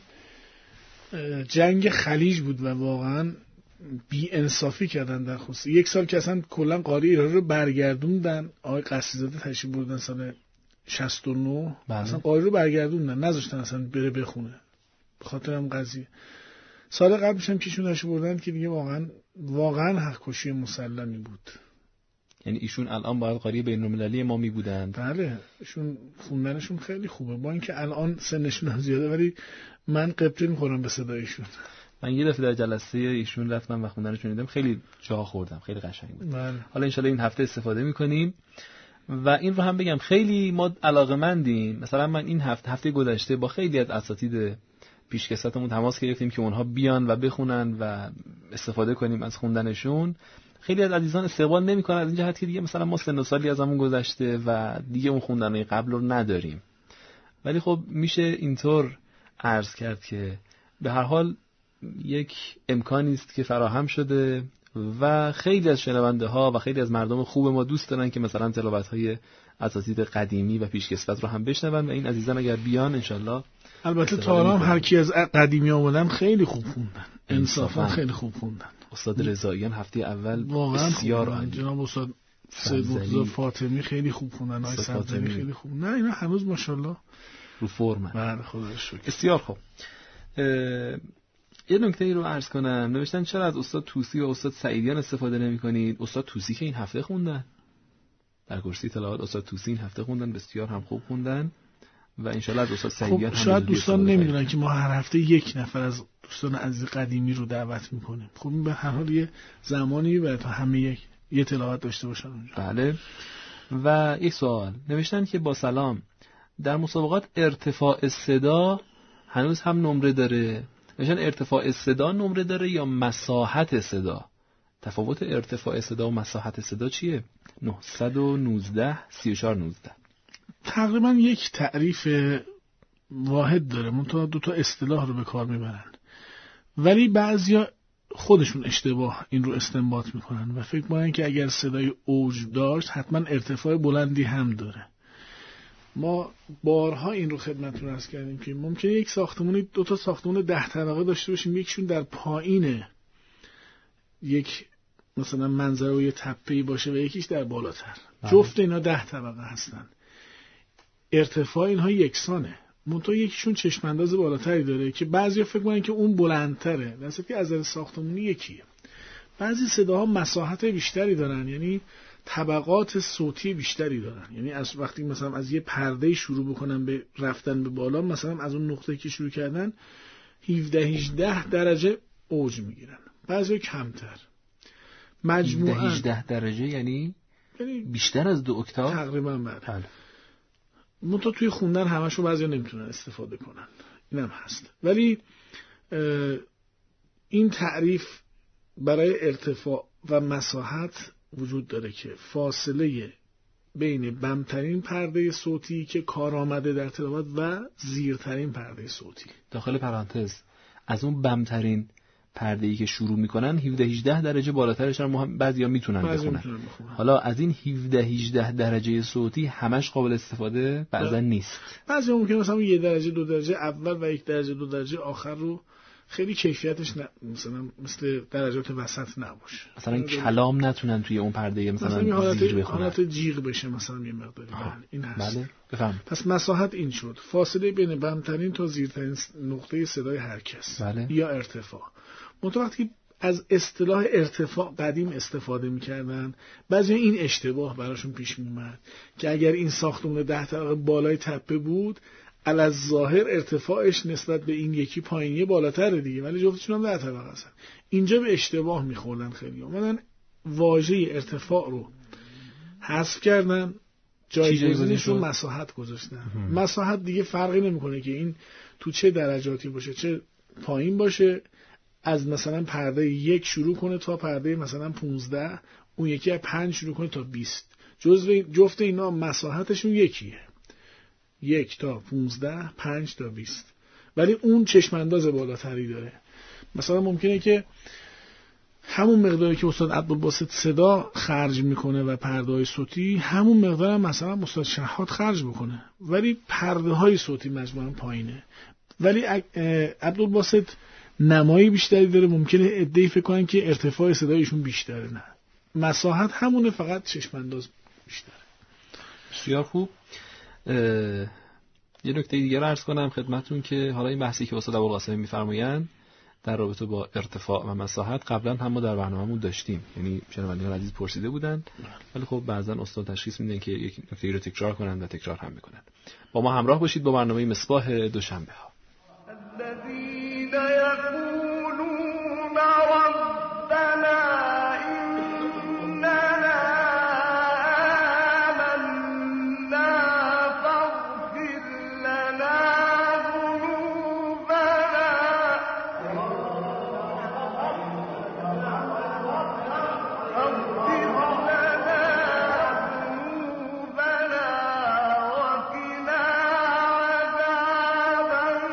جنگ خلیج بود و واقعا بی انصافی کردن در خصوص یک سال که اصلا کلا قاری ایران رو برگردوندن. آقای قصیزاده تشریف بردن سال شصت و نه. بله. اصلا قاری رو برگردوندن، نذاشتن اصلا بره بخونه به خاطر هم قضیه. سال قبلش هم کشون تشریف بردن که دیگه واقعا واقعا حق کشی مسلمی بود. یعنی ایشون الان باید قاری بین‌المللی ما می بودند. بله ایشون خوندنشون خیلی خوبه با اینکه الان سنشون هم زیاده، ولی من قبطه میخورم به صدایشون. من یه دفعه در جلسه ایشون رفتم و خوندنشون دیدم، خیلی جا خوردم، خیلی قشنگ بود. بله. حالا انشالله این هفته استفاده میکنیم. و این رو هم بگم خیلی ما علاقه‌مندیم. مثلا من این هفته هفته گذشته با خیلی از اساتید پیشکسوتمون تماس گرفتیم که اونها بیان و بخونن و استفاده کنیم از خوندنشون. خیلی از عزیزان استقبال نمی‌کنن از این جهت که دیگه مثلا ما سن و سالی ازمون گذشته و دیگه اون خوندنای قبل رو نداریم. ولی خب میشه اینطور عرض کرد که به هر حال یک امکانی است که فراهم شده و خیلی از شنونده ها و خیلی از مردم خوب ما دوست دارن که مثلا تلاوت های اساتید قدیمی و پیشکسوت رو هم بشنون و این عزیزان اگر بیان انشالله. البته تا هم هر کی از قدیمی آمدن خیلی خوب خوندن، انصافا خیلی خوب خوندن. استاد رضاییان هفته اول واقعا بسیار عالی. جناب استاد سید مرتضی فاطمی خیلی خوب خوندن، آقای سبزنی خیلی خوب. نه اینا هنوز ماشاءالله رو فرمن. بله خدا رو شکر. بسیار خوب. یه نکته ای رو عرض کنم. نوشتن چرا از استاد طوسی و استاد سعیدیان استفاده نمی‌کنید؟ استاد طوسی که این هفته خوندن در کرسی تلاوت، استاد طوسی این هفته خوندن، بسیار هم خوب خوندن و انشالله از استاد سعیدیان خب شاید دوستان نمیدونن که ما هر هفته یک نفر از دوستان عزیز قدیمی رو دعوت میکنیم. خب این به هر حال یه زمانی و تا همه یک یه اطلاعات داشته باشن اونجا. بله. و یک سوال نوشتن که با سلام، در مسابقات ارتفاع صدا هنوز هم نمره داره؟ نوشتن ارتفاع صدا نمره داره یا مساحت صدا؟ تفاوت ارتفاع صدا و مساحت صدا چیه؟ نهصد و نوزده سی و چهار نوزده تقریبا یک تعریف واحد داره، منتها دو تا اصطلاح رو به کار میبرن، ولی بعضیا خودشون اشتباه این رو استنباط میکنن و فکر میکنن که اگر صدای اوج داشت حتما ارتفاع بلندی هم داره. ما بارها این رو خدمتتون عرض کردیم که ممکنه یک ساختمانی دو تا ساختمان ده طبقه داشته باشیم، یکیشون در پایین یک مثلا منظره و یه تپه‌ای باشه و یکیش در بالاتر. جفت اینا ده طبقه هستن، ارتفاع اینها یکسانه، منتها یکیشون چشم انداز بالاتری داره که بعضیا فکر می‌کنن که اون بلندتره، در حالی که از نظر ساختمانی یکیه. بعضی صداها مساحت بیشتری دارن، یعنی طبقات صوتی بیشتری دارن، یعنی از وقتی مثلا از یه پرده شروع بکنن به رفتن به بالا، مثلا از اون نقطه‌ای که شروع کردن هفده هجده درجه اوج میگیرن، بعضی کمتر. مجموعاً هجده درجه یعنی یعنی بیشتر از دو اکتاف تقریبا. بله. بله. منتها توی خوندن همشو بعضیا نمیتونن استفاده کنن، اینم هست. ولی این تعریف برای ارتفاع و مساحت وجود داره که فاصله بین بمترین پرده صوتی که کار آمده در تلاوت و زیرترین پرده صوتی. داخل پرانتز از اون بمترین پرده‌ای که شروع میکنن هفده هجده درجه بالاترش هم بعضیا میتونن بخونن. حالا از این هفده هجده درجه صوتی همش قابل استفاده بعضا نیست. بعضیا ممکنه مثلا یه درجه دو درجه اول و یک درجه دو درجه آخر رو خیلی کیفیتش ن... مثلا مثل درجات وسط نباشه، مثلا کلام نتونن توی اون پرده مثلا, مثلا حالت زیر بخونن، حالت جیغ بشه مثلا یه مقداری. بله این هست. بله بفهم. پس مساحت این شد، فاصله بین بمترین تا زیرترین نقطه صدای هر کس. بله. یا ارتفاع. منتها وقتی از اصطلاح ارتفاع قدیم استفاده می‌کردن، بعضی این اشتباه براشون پیش می‌اومد که اگر این ساختمان ده طبقه بالای تپه بود، الظاهر ارتفاعش نسبت به این یکی پایینی بالاتره دیگه، ولی جفتشون هم ده طبقه هستن. اینجا به اشتباه می‌خوردن خیلی. اومدن واژه ارتفاع رو حذف کردن، جایگزینش رو مساحت گذاشتن. مساحت دیگه فرقی نمی‌کنه که این تو چه درجاتی باشه، چه پایین باشه، از مثلا پرده یک شروع کنه تا پرده مثلا پونزده، اون یکی از پنج شروع کنه تا بیست، جزو جفت اینا مساحتشون یکیه، یک تا پونزده، پنج تا بیست، ولی اون چشمانداز بالاتری داره. مثلا ممکنه که همون مقداری که استاد عبدالباسط صدا خرج میکنه و پرده های صوتی، همون مقدار هم مثلا استاد شهاد خرج بکنه، ولی پرده های صوتی مجموعاً پایینه. ولی عبدالباسط نمایی بیشتری داره، ممکنه عده‌ای فکر کنن که ارتفاع صدایشون بیشتره. نه، مساحت همونه، فقط چشم انداز بیشتره. بسیار خوب. یه نکته دیگه رو عرض کنم خدمتتون که حالا این بحثی که استاد ابوالقاسمی می‌فرمایند در رابطه با ارتفاع و مساحت قبلا هم ما در برنامه‌مون داشتیم، یعنی شنوندگان عزیز پرسیده بودن، ولی خب بعضن استاد تشخیص میدن که یک نکته رو تکرار کنن و تکرار هم میکنن. با ما همراه باشید با برنامه مصباح دوشنبه ها. الذين يقولون ربنا إننا آمنا فاغفر لنا ذنوبنا فاغفر لنا ذنوبنا وقنا عذاب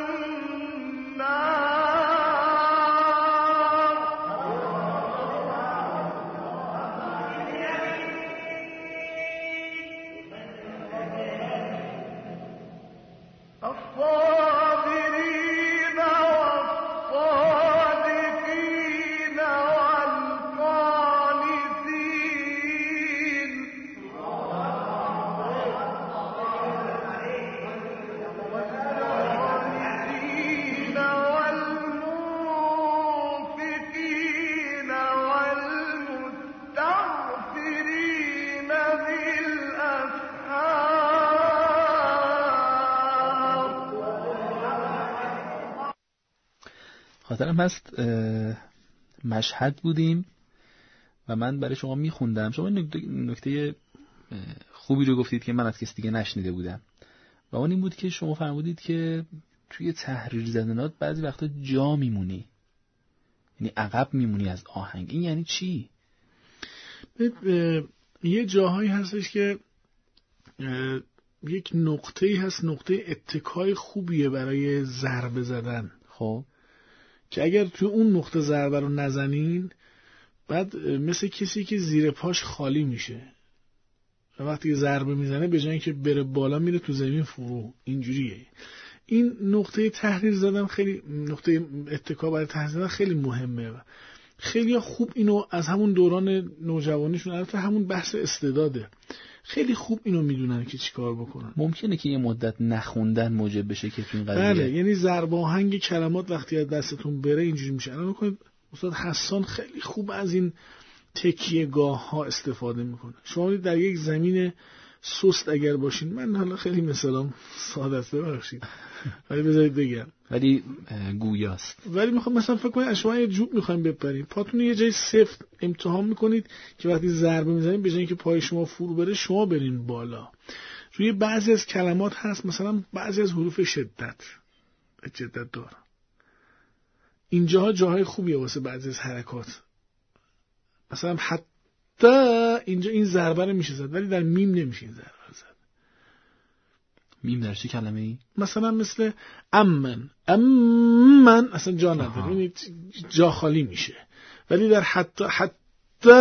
خاطرم هست مشهد بودیم و من برای شما میخوندم، شما نکته خوبی رو گفتید که من از کسی دیگه نشنیده بودم و اون این بود که شما فرمودید که توی تحریر زدنات بعضی وقتا جا میمونی، یعنی عقب میمونی از آهنگ. این یعنی چی؟ یه جاهایی هستش که یک نقطه‌ای هست، نقطه اتکای خوبیه برای ضربه زدن. خب که اگر توی اون نقطه ضربه رو نزنین بعد مثل کسی که زیر پاش خالی میشه و وقتی ضربه میزنه به جای اینکه بره بالا میره تو زمین فرو. اینجوریه. این نقطه تحریر زدن خیلی، نقطه اتکا برای تحریر زدن خیلی مهمه. خیلی خوب اینو از همون دوران نوجوانیشون، البته همون بحث استعداده، خیلی خوب اینو میدونن که چیکار بکنن. ممکنه که یه مدت نخوندن موجب بشه که تو این قضیه، بله، یعنی ضرب آهنگ کلمات وقتی از دستتون بره اینجوری میشه. الان میکنید استاد حسان خیلی خوب از این تکیه گاه ها استفاده میکنه. شما در یک زمین سست اگر باشین، من حالا خیلی مثلا ساده است ببخشید ولی بذارید بگم، ولی گویاست، ولی میخوام مثلا فکر کنید شما یه جوب میخواین بپرین، پاتون یه جای سفت امتحان میکنید که وقتی ضربه میزنید به جای اینکه پای شما فرو بره شما برین بالا. روی بعضی از کلمات هست، مثلا بعضی از حروف شدت شدت دار، اینجاها جاهای خوبیه واسه بعضی از حرکات. مثلا حتی اینجا این ضربه رو میشه زد ولی در میم نمیشه این ضربه زد. میم در چه کلمه ای؟ مثلا مثل امن، امن اصلا جا نداره، یعنی جا خالی میشه. ولی در حتی حتی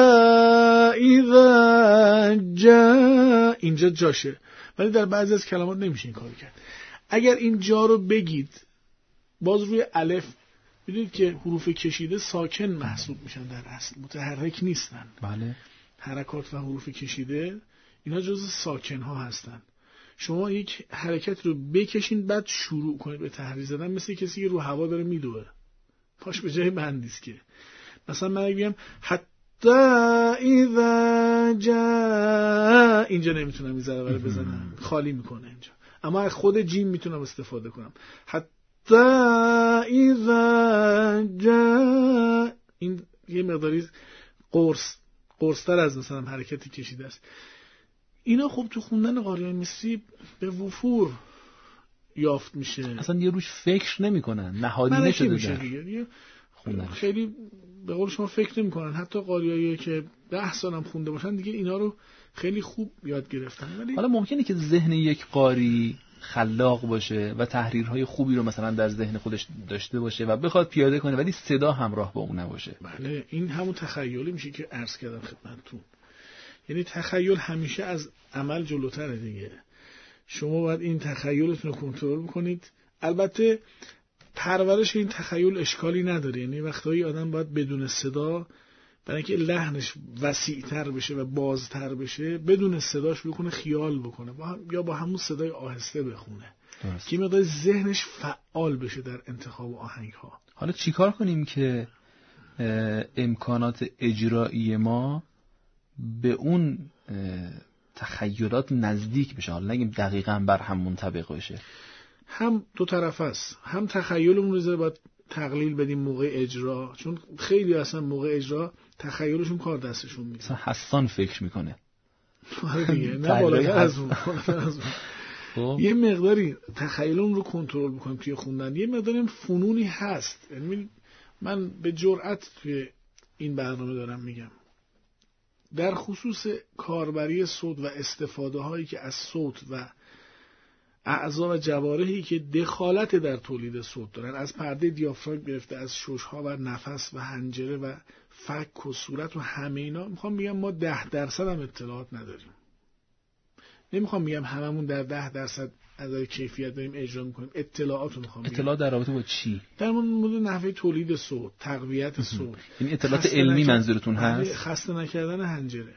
اذا جا اینجا جاشه، ولی در بعضی از کلمات نمیشه این کار کرد. اگر این جا رو بگید باز روی الف، بدونید که حروف کشیده ساکن محسوب میشن، در اصل متحرک نیستن. بله. حرکات و حروف کشیده اینا جزء ساکن ها هستن. شما یک حرکت رو بکشین بعد شروع کنید به تحریر زدن، مثل کسی که رو هوا داره میدوه، پاش به جای بندیست که. مثلا من بگم حتی اذا جا، اینجا نمیتونم این ضربه رو بزنم، خالی میکنه اینجا، اما از خود جیم میتونم استفاده کنم. حتی اذا جا، این یه مقداری قرص قرص‌تر از مثلا حرکتی کشیده است. اینا خب تو خوندن قاریای مصری به وفور یافت میشه، اصلا یه روش فکر نمیکنن، نهادینه شده میشه در دیگه. خوندن. خیلی به قول شما فکر نمیکنن. حتی قاریایی که ده سالم خونده باشن دیگه اینا رو خیلی خوب یاد گرفتن. ولی حالا ممکنه که ذهن یک قاری خلاق باشه و تحریرهای خوبی رو مثلا در ذهن خودش داشته باشه و بخواد پیاده کنه ولی صدا همراه با اون نباشه. بله، این همون تخیلی میشه که عرض کردم خدمتتون. یعنی تخیل همیشه از عمل جلوتره دیگه. شما باید این تخیلتون رو کنترل بکنید. البته پرورش این تخیل اشکالی نداره، یعنی وقتایی آدم باید بدون صدا، برای اینکه لحنش وسیع‌تر بشه و بازتر بشه، بدون صدا شروع کنه خیال بکنه با هم، یا با همون صدای آهسته بخونه درست. که مقدار ذهنش فعال بشه در انتخاب آهنگ ها. حالا چیکار کنیم که امکانات اجرایی ما به اون تخیلات نزدیک بشه، حالا نگیم دقیقاً بر هم منطبق بشه؟ هم دو طرف است، هم تخیلمون رو باید تقلیل بدیم موقع اجرا، چون خیلی اصلا موقع اجرا تخیلشون کار دستشون میده. مثلا حسان فکر میکنه. آره دیگه، نه بالاتر از اون. خب یه مقداری تخیلمون رو کنترل بکنیم توی خوندن. یه مقداری فنونی هست، یعنی من به جرئت توی این برنامه دارم میگم، در خصوص کاربری صوت و استفاده هایی که از صوت و اعضا و جوارحی که دخالت در تولید صوت دارن، از پرده دیافراگم گرفته، از ششها و نفس و حنجره و فک و صورت و همه اینا، میخوام بگم ما ده درصد هم اطلاعات نداریم. نمیخوام بگم هممون در ده درصد از کیفیت داریم اجرا میکنیم. اطلاعات رو میخوام بگم. اطلاعات در رابطه با چی؟ در مورد نحوه تولید صوت، تقویت صوت. این اطلاعات علمی منظورتون هست؟ خسته نکردن حنجره.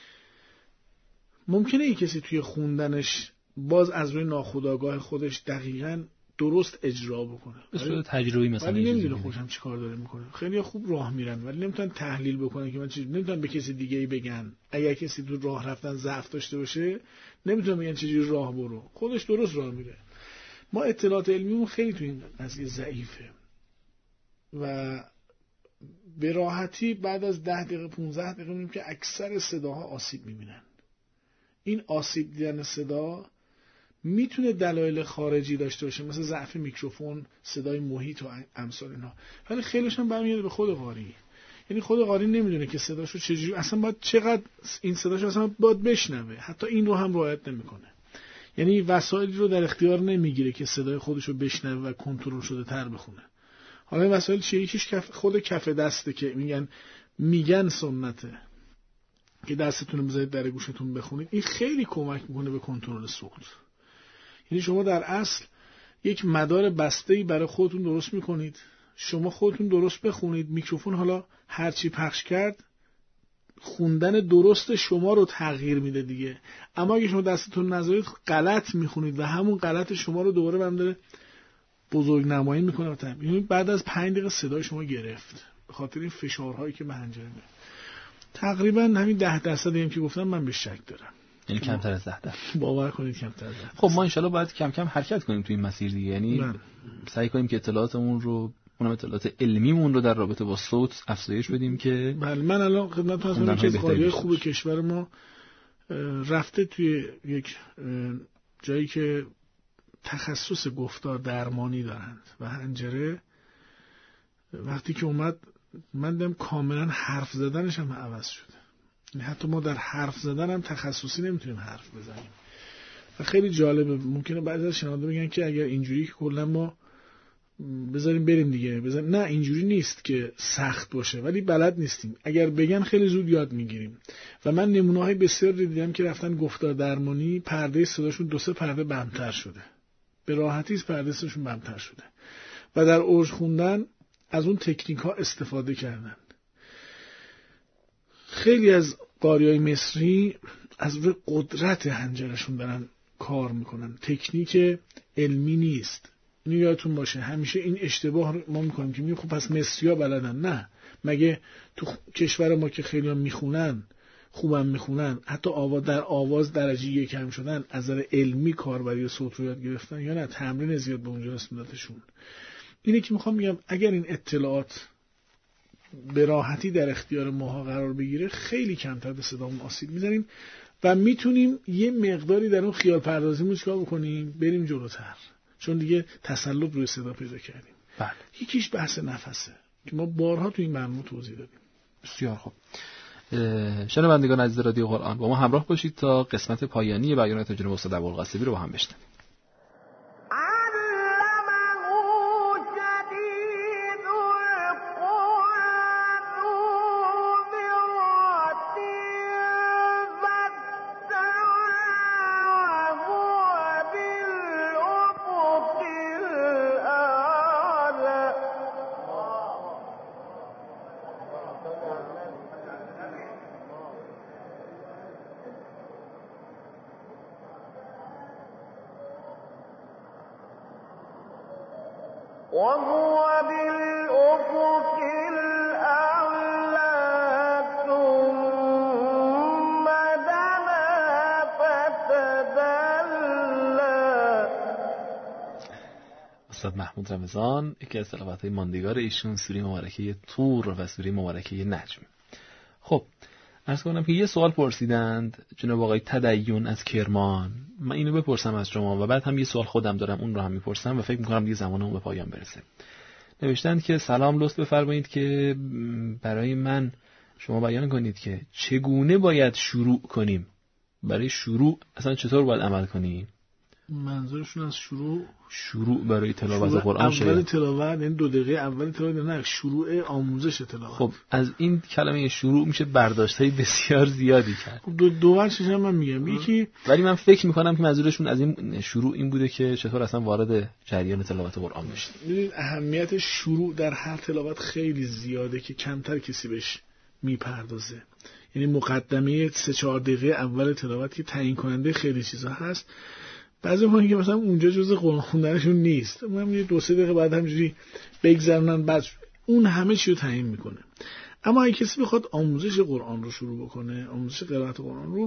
ممکنه یک کسی توی خوندنش باز از روی ناخودآگاه خودش دقیقاً درست اجرا بکنه، به صورت تجربی مثلا، ولی نمیدونه خودش چی کار داره میکنه. خیلی خوب راه میرن ولی نمیتونن تحلیل بکنن که من چی، نمیتونن به کسی دیگه ای بگن. اگر کسی تو راه رفتن ضعف داشته باشه نمیتونن بگن چجوری راه برو، خودش درست راه میره. ما اطلاعات علمیمون خیلی تو این قضیه ضعیفه. و به راحتی بعد از ده دقیقه پونزده دقیقه می‌بینیم که اکثر صداها آسیب می‌بینن. این آسیب دیدن صدا میتونه دلایل خارجی داشته باشه، مثل ضعف میکروفون، صدای محیط و امثال اینا، ولی خیلیش هم برمیاد به خود قاری. یعنی خود قاری نمیدونه که صداشو چجوری، اصلا باید چقدر این صداشو اصلا باید بشنوه، حتی این رو هم رعایت نمیکنه. یعنی وسایلی رو در اختیار نمیگیره که صدای خودشو بشنوه و کنترل شده تر بخونه. حالا این وسایل چیه؟ یکیش کف خود کف دسته که میگن میگن سنته که دستتون رو بذارید در گوشتون بخونید. این خیلی کمک میکنه به کنترل صوت. یعنی شما در اصل یک مدار بسته‌ای برای خودتون درست میکنید، شما خودتون درست بخونید، میکروفون حالا هرچی پخش کرد خوندن درست شما رو تغییر میده دیگه. اما اگه شما دستتون نذارید غلط میخونید و همون غلط شما رو دوباره برام داره بزرگ نمایی میکنه و تمام. یعنی بعد از پنج دقیقه صدای شما گرفت به خاطر این فشارهایی که به حنجره میاد. تقریبا همین ده درصد هم که گفتم من به شک دارم. یعنی کمتر از ده درصد. باور کنید کمتر از ده درصد. خب ما انشالله باید کم کم حرکت کنیم تو این مسیر دیگه. یعنی من. سعی کنیم که اطلاعاتمون رو، اونم اطلاعات علمیمون رو در رابطه با صوت افزایش بدیم که بله. من الان خدمتتون هستم که قاریای خوب کشور ما رفته توی یک جایی که تخصص گفتار درمانی دارند و حنجره وقتی که اومد من دیدم کاملا حرف زدنش هم عوض شده. یعنی حتی ما در حرف زدن هم تخصصی نمیتونیم حرف بزنیم و خیلی جالبه. ممکنه بعضی از شنونده بگن که اگر اینجوری که کلا ما بذاریم بریم دیگه بذاریم. نه اینجوری نیست که سخت باشه، ولی بلد نیستیم. اگر بگن خیلی زود یاد میگیریم و من نمونه‌های بسیار دیدم که رفتن گفتار درمانی پرده صداشون دو سه پرده بمتر شده، به راحتی پرده صداشون بمتر شده و در اوج خوندن از اون تکنیک ها استفاده کردن. خیلی از قاریای مصری از روی قدرت حنجرشون دارن کار میکنن، تکنیک علمی نیست. اینو یادتون باشه. همیشه این اشتباه ما میکنیم که میگیم خب پس مصری‌ها بلدن. نه، مگه تو کشور ما که خیلی هم میخونن، خوبم میخونن، حتی آواز در آواز درجه یک هم شدن، از نظر علمی کاربری صوت رو یاد گرفتن یا نه تمرین زیاد به اونجا رسوندتشون. اینه که میخوام میگم اگر این اطلاعات به راحتی در اختیار ماها قرار بگیره خیلی کمتر به صدامون آسیب میزنیم و میتونیم یه مقداری در اون خیال پردازیمون چیکار بکنیم، بریم جلوتر، چون دیگه تسلط روی صدا پیدا کردیم. بله. یکیش بحث نفسه که ما بارها تو این برنامه توضیح دادیم. بسیار خوب. شنوندگان عزیز رادیو قرآن با ما همراه باشید تا قسمت پایانی بیانات جناب استاد ابوالقاسمی رو با هم بشنویم. وهو بالأفق الأعلى ثم دنا فتدلى. استاد محمود رمضان یکی از تلاوت‌های ماندگار ایشون سوره مبارکه طور و سوره مبارکه نجم. خب عرض کنم که یه سوال پرسیدند جناب آقای تدین از کرمان. من اینو بپرسم از شما و بعد هم یه سوال خودم دارم اون رو هم میپرسم و فکر میکنم دیگه زمانمون به پایان برسه. نوشتند که سلام، لطف بفرمایید که برای من شما بیان کنید که چگونه باید شروع کنیم. برای شروع اصلا چطور باید عمل کنیم؟ منظورشون از شروع شروع برای تلاوت شروع قرآن اول شاید. تلاوت یعنی دو دقیقه اول تلاوت، نه شروع آموزش تلاوت. خب از این کلمه شروع میشه برداشت‌های بسیار زیادی کرد. خب دو دو ورش هم من میگم یکی، ولی من فکر میکنم که منظورشون از این شروع این بوده که چطور اصلا وارد جریان تلاوت قرآن بشید. ببینید اهمیت شروع در هر تلاوت خیلی زیاده که کمتر کسی بهش میپردازه. یعنی مقدمه سه چهار دقیقه اول تلاوت که تعیین کننده خیلی چیزا هست. بعضی موقعی که مثلا اونجا جزء قرآن خوندنشون نیست، من یه دو سه دقیقه بعد همینجوری بگذرونن، بعد اون همه چی رو تعیین میکنه. اما اگه کسی بخواد آموزش قرآن رو شروع بکنه، آموزش قرائت قرآن رو،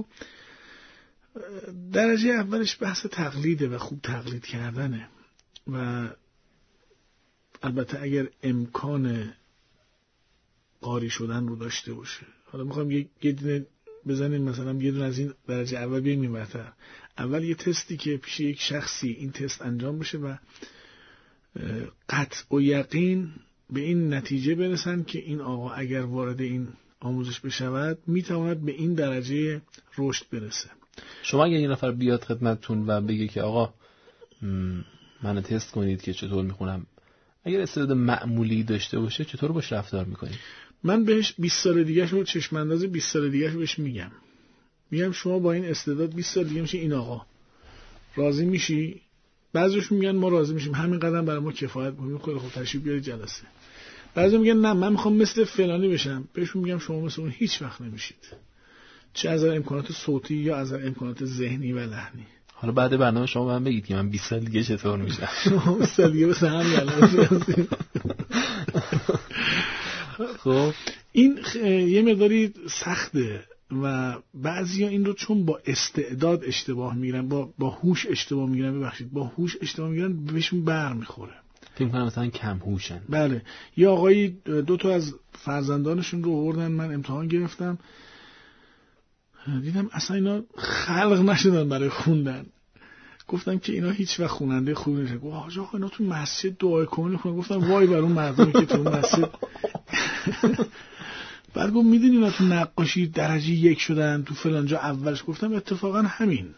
درجه اولش بحث تقلیده و خوب تقلید کردنه و البته اگر امکان قاری شدن رو داشته باشه. حالا میخوام یه دونه بزنیم، مثلا یه دونه از این درجه اول بیایم اینورتر. اول یه تستی که پیش یک شخصی این تست انجام بشه و قطع و یقین به این نتیجه برسن که این آقا اگر وارد این آموزش بشود میتواند به این درجه رشد برسه. شما اگر یه نفر بیاد خدمتتون و بگه که آقا منو تست کنید که چطور میخونم، اگر استعداد معمولی داشته باشه چطور باش رفتار میکنید؟ من بهش بیست سال دیگه‌ش رو چشم انداز بیست سال دیگه‌ش بهش میگم میگم شما با این استعداد بیست سال دیگه میشه این آقا راضی میشی؟ بعضیش میگن ما راضی میشیم، همین قدم برای ما کفایت میکنه، خیلی خوب تشریف بیارید جلسه. بعضی میگن نه من میخوام مثل فلانی بشم، بهشون میگم شما مثل اون هیچ وقت نمیشید، چه از امکانات صوتی یا از امکانات ذهنی و لحنی. حالا بعد برنامه شما من بگید که من بیست سال دیگه چطور میشم. شما بیست سال دیگه مثل هم جلسه. خب این خ... یه مقداری سخته و بعضیا این رو چون با استعداد اشتباه میگیرن، با با هوش اشتباه میگیرن، ببخشید با هوش اشتباه میگیرن، بهشون بر میخوره. فکر کنم مثلا کم هوشن. بله. یه آقایی دو تا از فرزندانشون رو آوردن، من امتحان گرفتم دیدم اصلا اینا خلق نشدن برای خوندن. گفتم که اینا هیچ وقت خواننده خوبی نمیشن. گفت آقا آقا اینا تو مسجد دعای کامل میخونن. گفتم وای بر اون مردمی که تو مسجد. بعد گفت میدونی اینا تو نقاشی درجه یک شدن، تو فلان جا اولش. گفتم اتفاقا همین،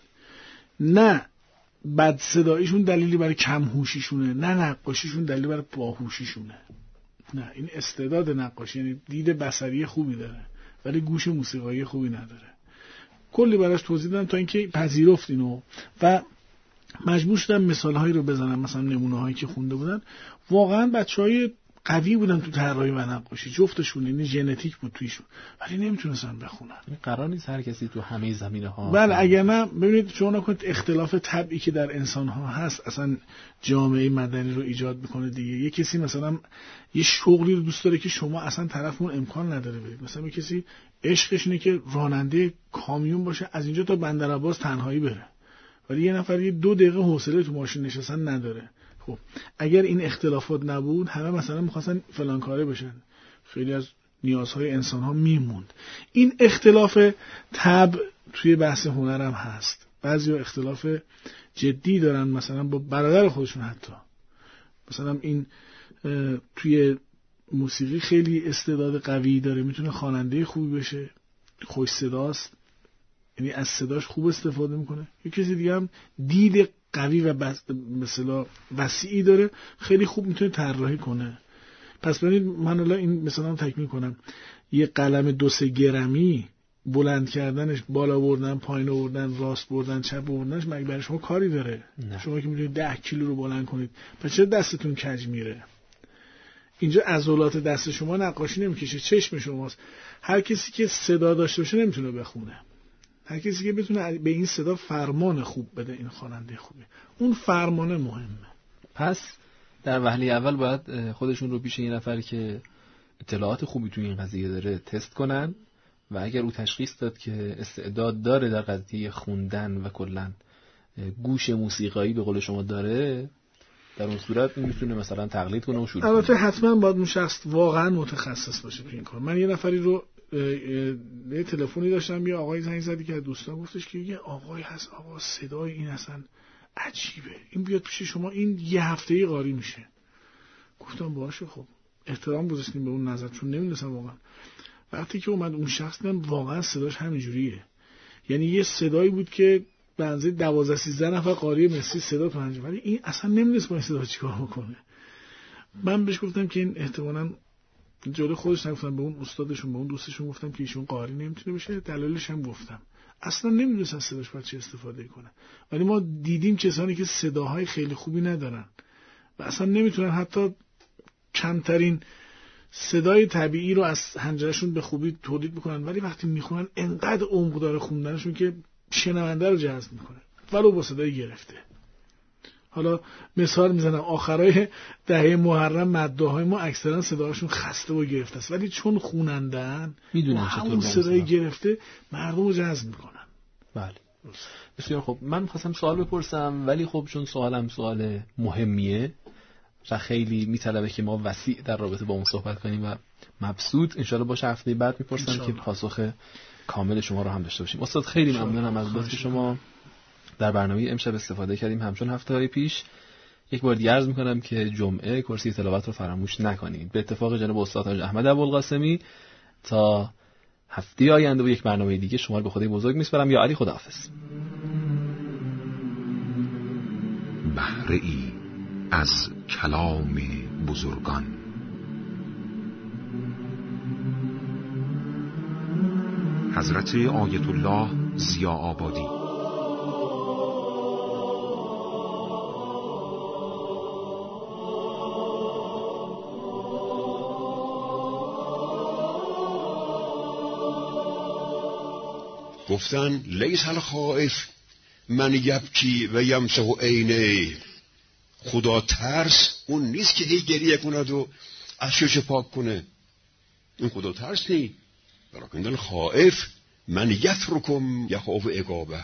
نه بد صداییشون دلیلی برای کم هوشیشونه، نه نقاشیشون دلیلی برای باهوشیشونه. نه، این استعداد نقاشی، یعنی دید بصری خوبی داره ولی گوش موسیقایی خوبی نداره. کلی براش توضیح دادم تا اینکه پذیرفت اینو و مجبور شدم مثالهایی رو بزنم، مثلا نمونه‌هایی که خونده بودن. واقعا بچهای قوی بودن تو طراحی و نقاشی، جفتشون، یعنی ژنتیک بود تویشون، ولی نمیتونستن بخونن. قرار نیست هر کسی تو همه زمینه‌ها. بله، اگر نه ببینید شما نکنید اختلاف طبعی که در انسان‌ها هست اصلا جامعه مدنی رو ایجاد میکنه دیگه. یه کسی مثلا یه شغلی رو دوست داره که شما اصلا طرفمون امکان نداره برید. مثلا یه کسی عشقش اینه که راننده کامیون باشه، از اینجا تا بندرعباس تنهایی بره، ولی یه نفر یه دو دقیقه حوصله تو ماشین نشستن نداره. خب اگر این اختلافات نبود، همه مثلا می‌خواستن فلان کاره بشن، خیلی از نیازهای انسان‌ها میموند. این اختلاف طبع توی بحث هنر هم هست. بعضیا اختلاف جدی دارن، مثلا با برادر خودشون، حتی مثلا این توی موسیقی خیلی استعداد قوی داره، میتونه خواننده خوبی بشه، خوش صداست، یعنی از صداش خوب استفاده میکنه. یه کسی دیگه هم دید قوی و بس... مثلا وسیعی داره، خیلی خوب میتونه طراحی کنه. پس ببینید من الان این مثلا تکمیل کنم، یه قلم دو سه گرمی بلند کردنش، بالا بردن، پایین آوردن، راست بردن، چپ بردنش، مگه برای شما کاری داره؟ نه. شما که میتونید ده کیلو رو بلند کنید، پس چرا دستتون کج میره؟ اینجا عضلات دست شما نقاشی نمیکشه، چشم شماست. هر کسی که صدا داشته باشه نمیتونه بخونه. هر کسی که بتونه به این صدا فرمان خوب بده، این خواننده خوبه. اون فرمانه مهمه. پس در وهله اول باید خودشون رو پیش یه نفر که اطلاعات خوبی توی این قضیه داره تست کنن و اگر او تشخیص داد که استعداد داره در قضیه خوندن و کلاً گوش موسیقایی به قول شما داره، در اون صورت میتونه مثلا تقلید کنه و شروع کنه. البته حتما باید اون شخص واقعا متخصص باشه تو این کار. من یه نفری رو یه تلفنی داشتم، یه آقای زنگ زدی که دوستان گفتش که یه آقای هست، آقا صدای این اصلا عجیبه، این بیاد پیش شما این یه هفته‌ای قاری میشه. گفتم باشه، خب احترام گذاشتیم به اون نظر، چون نمیدونستم واقعا. وقتی که اومد اون شخص، دیدم واقعا صداش همینجوریه، یعنی یه صدایی بود که به اندازه دوازده سیزده نفر قاری مسی صدا تو انجام، ولی این اصلا نمیدونست با این صدا چیکار بکنه. من بهش گفتم که این احتمالاً جلوی خودش نگفتم، به اون استادشون، به اون دوستشون گفتم که ایشون قاری نمیتونه بشه، دلایلش هم گفتم. اصلا نمیدونست از صداش باید چه استفاده کنه. ولی ما دیدیم کسانی که صداهای خیلی خوبی ندارن و اصلا نمیتونن حتی کمترین صدای طبیعی رو از حنجرهشون به خوبی تولید بکنن، ولی وقتی میخونن انقدر عمق داره خوندنشون که شنونده رو جذب میکنه، ولو با صدای گرفته. حالا مثال میزنم، آخرای دهه محرم مداحای ما اکثرا صداشون خسته و گرفته است، ولی چون خونندن میدونن چطور صدای گرفته مردم رو جذب میکنن. بله بسیار خب. من خواستم سوال بپرسم ولی خب چون سوالم سوال مهمیه و خیلی میطلبه که ما وسیع در رابطه با اون صحبت کنیم و مبسوط انشالله باشه. هفته بعد میپرسم که پاسخ کامل شما رو هم داشته باشیم. استاد خیلی ممنونم از لطف شما در برنامه امشب استفاده کردیم همچون هفته‌های پیش. یک بار دیگه عرض میکنم که جمعه کرسی تلاوت رو فراموش نکنید. به اتفاق جناب استاد حاج احمد ابوالقاسمی تا هفته آینده و یک برنامه دیگه شما رو به خدای بزرگ میسپارم. یا علی خداحافظ. بهره ای از کلام بزرگان. حضرت آیت الله ضیا آبادی. گفتن لیس الخائف من یبکی و یمسح عینه. خدا ترس اون نیست که هی گریه کند و اشکش پاک کنه. این خدا ترس نی. بلکه الخائف من یترکم یخاف عقابه.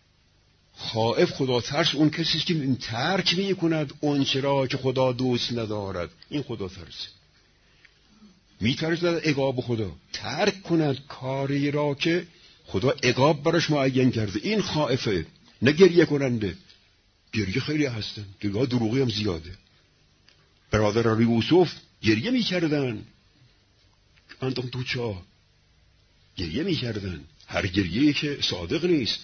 خائف خدا ترس اون کسی است که این ترک می کند اون چرا که خدا دوست ندارد. این خدا ترس. می ترسد عقاب خدا. ترک کند کاری را که خدا عقاب براش معین کرده. این خائفه، نه گریه کننده. گریه خیلی هستن، گریه دروغی هم زیاده. برادران یوسف گریه میکردن، انداختن تو چاه، گریه میکردن. هر گریه‌ای که صادق نیست.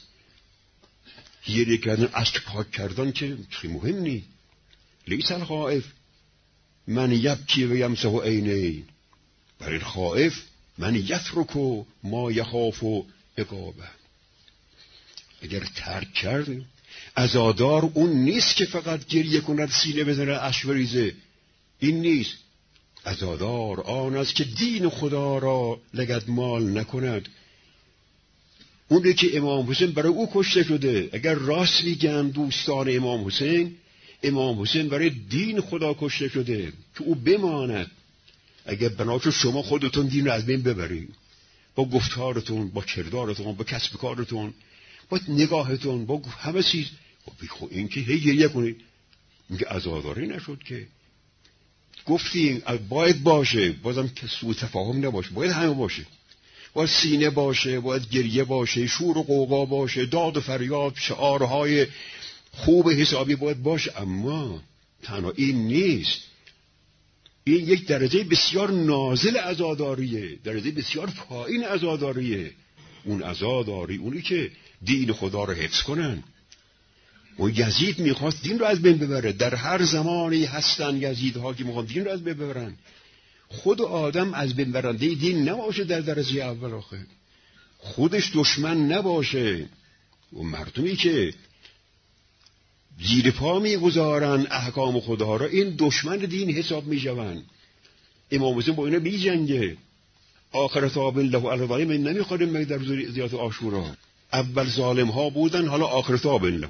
گریه کردن اشک پاک کردن که خیلی مهم نیست. لیس الخائف من یبکی و یمسح عینه. برای خائف من یترک ما یخاف عقابه. اگر ترک کرد عزادار اون نیست که فقط گریه کند سینه بزنه اشک بریزه. این نیست. عزادار آن است که دین خدا را لگدمال نکند. اونی که امام حسین برای او کشته شده. اگر راست میگن دوستان امام حسین، امام حسین برای دین خدا کشته شده که او بماند. اگر بناچه شما خودتون دین رو از بین ببرید با گفتارتون، با کردارتون، با کسب کارتون، با نگاهتون، با همه چیز، خب این که هی گریه کنید. میگه عزاداری نشد که گفتیم باید باشه، بازم که سوء تفاهم نباشه، باید همه باشه. باید سینه باشه، باید گریه باشه، شور و قوقا باشه، داد و فریاد، شعارهای خوب حسابی باید باشه. اما تنها این نیست. این یک درجه بسیار نازل عزاداریه، درجه بسیار پایین عزاداریه. اون عزاداری اونی که دین خدا رو حفظ کنن. و یزید میخواست دین رو از بین ببره. در هر زمانی هستن یزیدها که میخوان دین رو از بین ببرن. خود آدم از بین برنده دین نباشه در درجه اول آخه. خودش دشمن نباشه. و مردمی که زیر پا میگذارن احکام خدا را، این دشمن دین حساب میشون. امام حسین با اینا میجنگه. آخر تاب الله علی الظالم نمیخوریم مگه در زیارت عاشورا. اول ظالم ها بودن، حالا آخر تاب الله.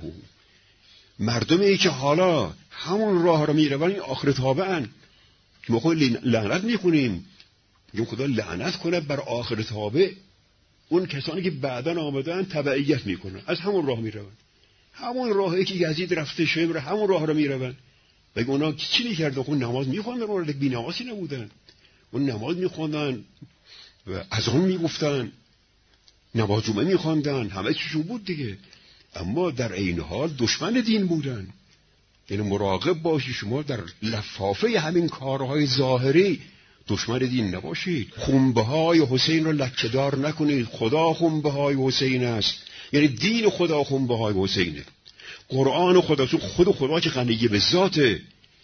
مردمی که حالا همون راه را میرون این آخر تابعن. ما خود لعنت میکنیم، میگیم خدا لعنت کنه بر آخر تابع. اون کسانی که بعداً آمدن تبعیت میکنن، از همون راه میرون. همون راهی که یزید رفته شمر، همون راه رو میرون. بگه اونا چی میکردن؟ خود نماز میخوندن، اونا بی نمازی نبودن. اون نماز میخوندن و از اون میگفتن، نماز جمعه میخوندن، همه چیشون بود دیگه. اما در این حال دشمن دین بودن. یعنی مراقب باشی شما در لفافه همین کارهای ظاهری دشمن دین نباشید. خنبه های حسین رو لکه‌دار نکنید. خدا خنبه های حسین است، یعنی دین خدا خنبه های حسینه. قرآن خدا، خود خدا که غنیه به ذاته،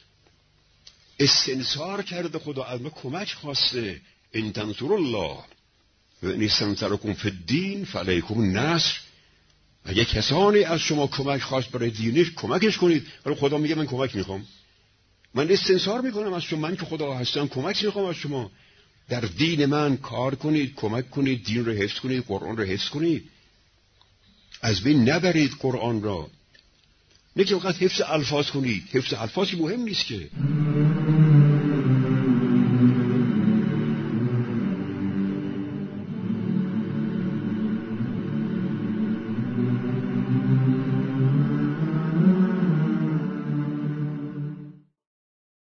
استنصار کرده، خدا از ما کمک خواسته. ان تنصروا الله و ان استنصرکم فی الدین فعلیکم النصر. اگه کسانی از شما کمک خواست برای دینش، کمکش کنید. ولی خدا میگه من کمک میخوام، من استنصار میکنم از شما، من که خدا هستم کمک میخوام از شما. در دین من کار کنید، کمک کنید، دین رو حفظ کنید، قرآن رو حفظ کنید. از بین نبرید قرآن را. نه که فقط حفظ الفاظ کنید. حفظ الفاظی مهم نیست که.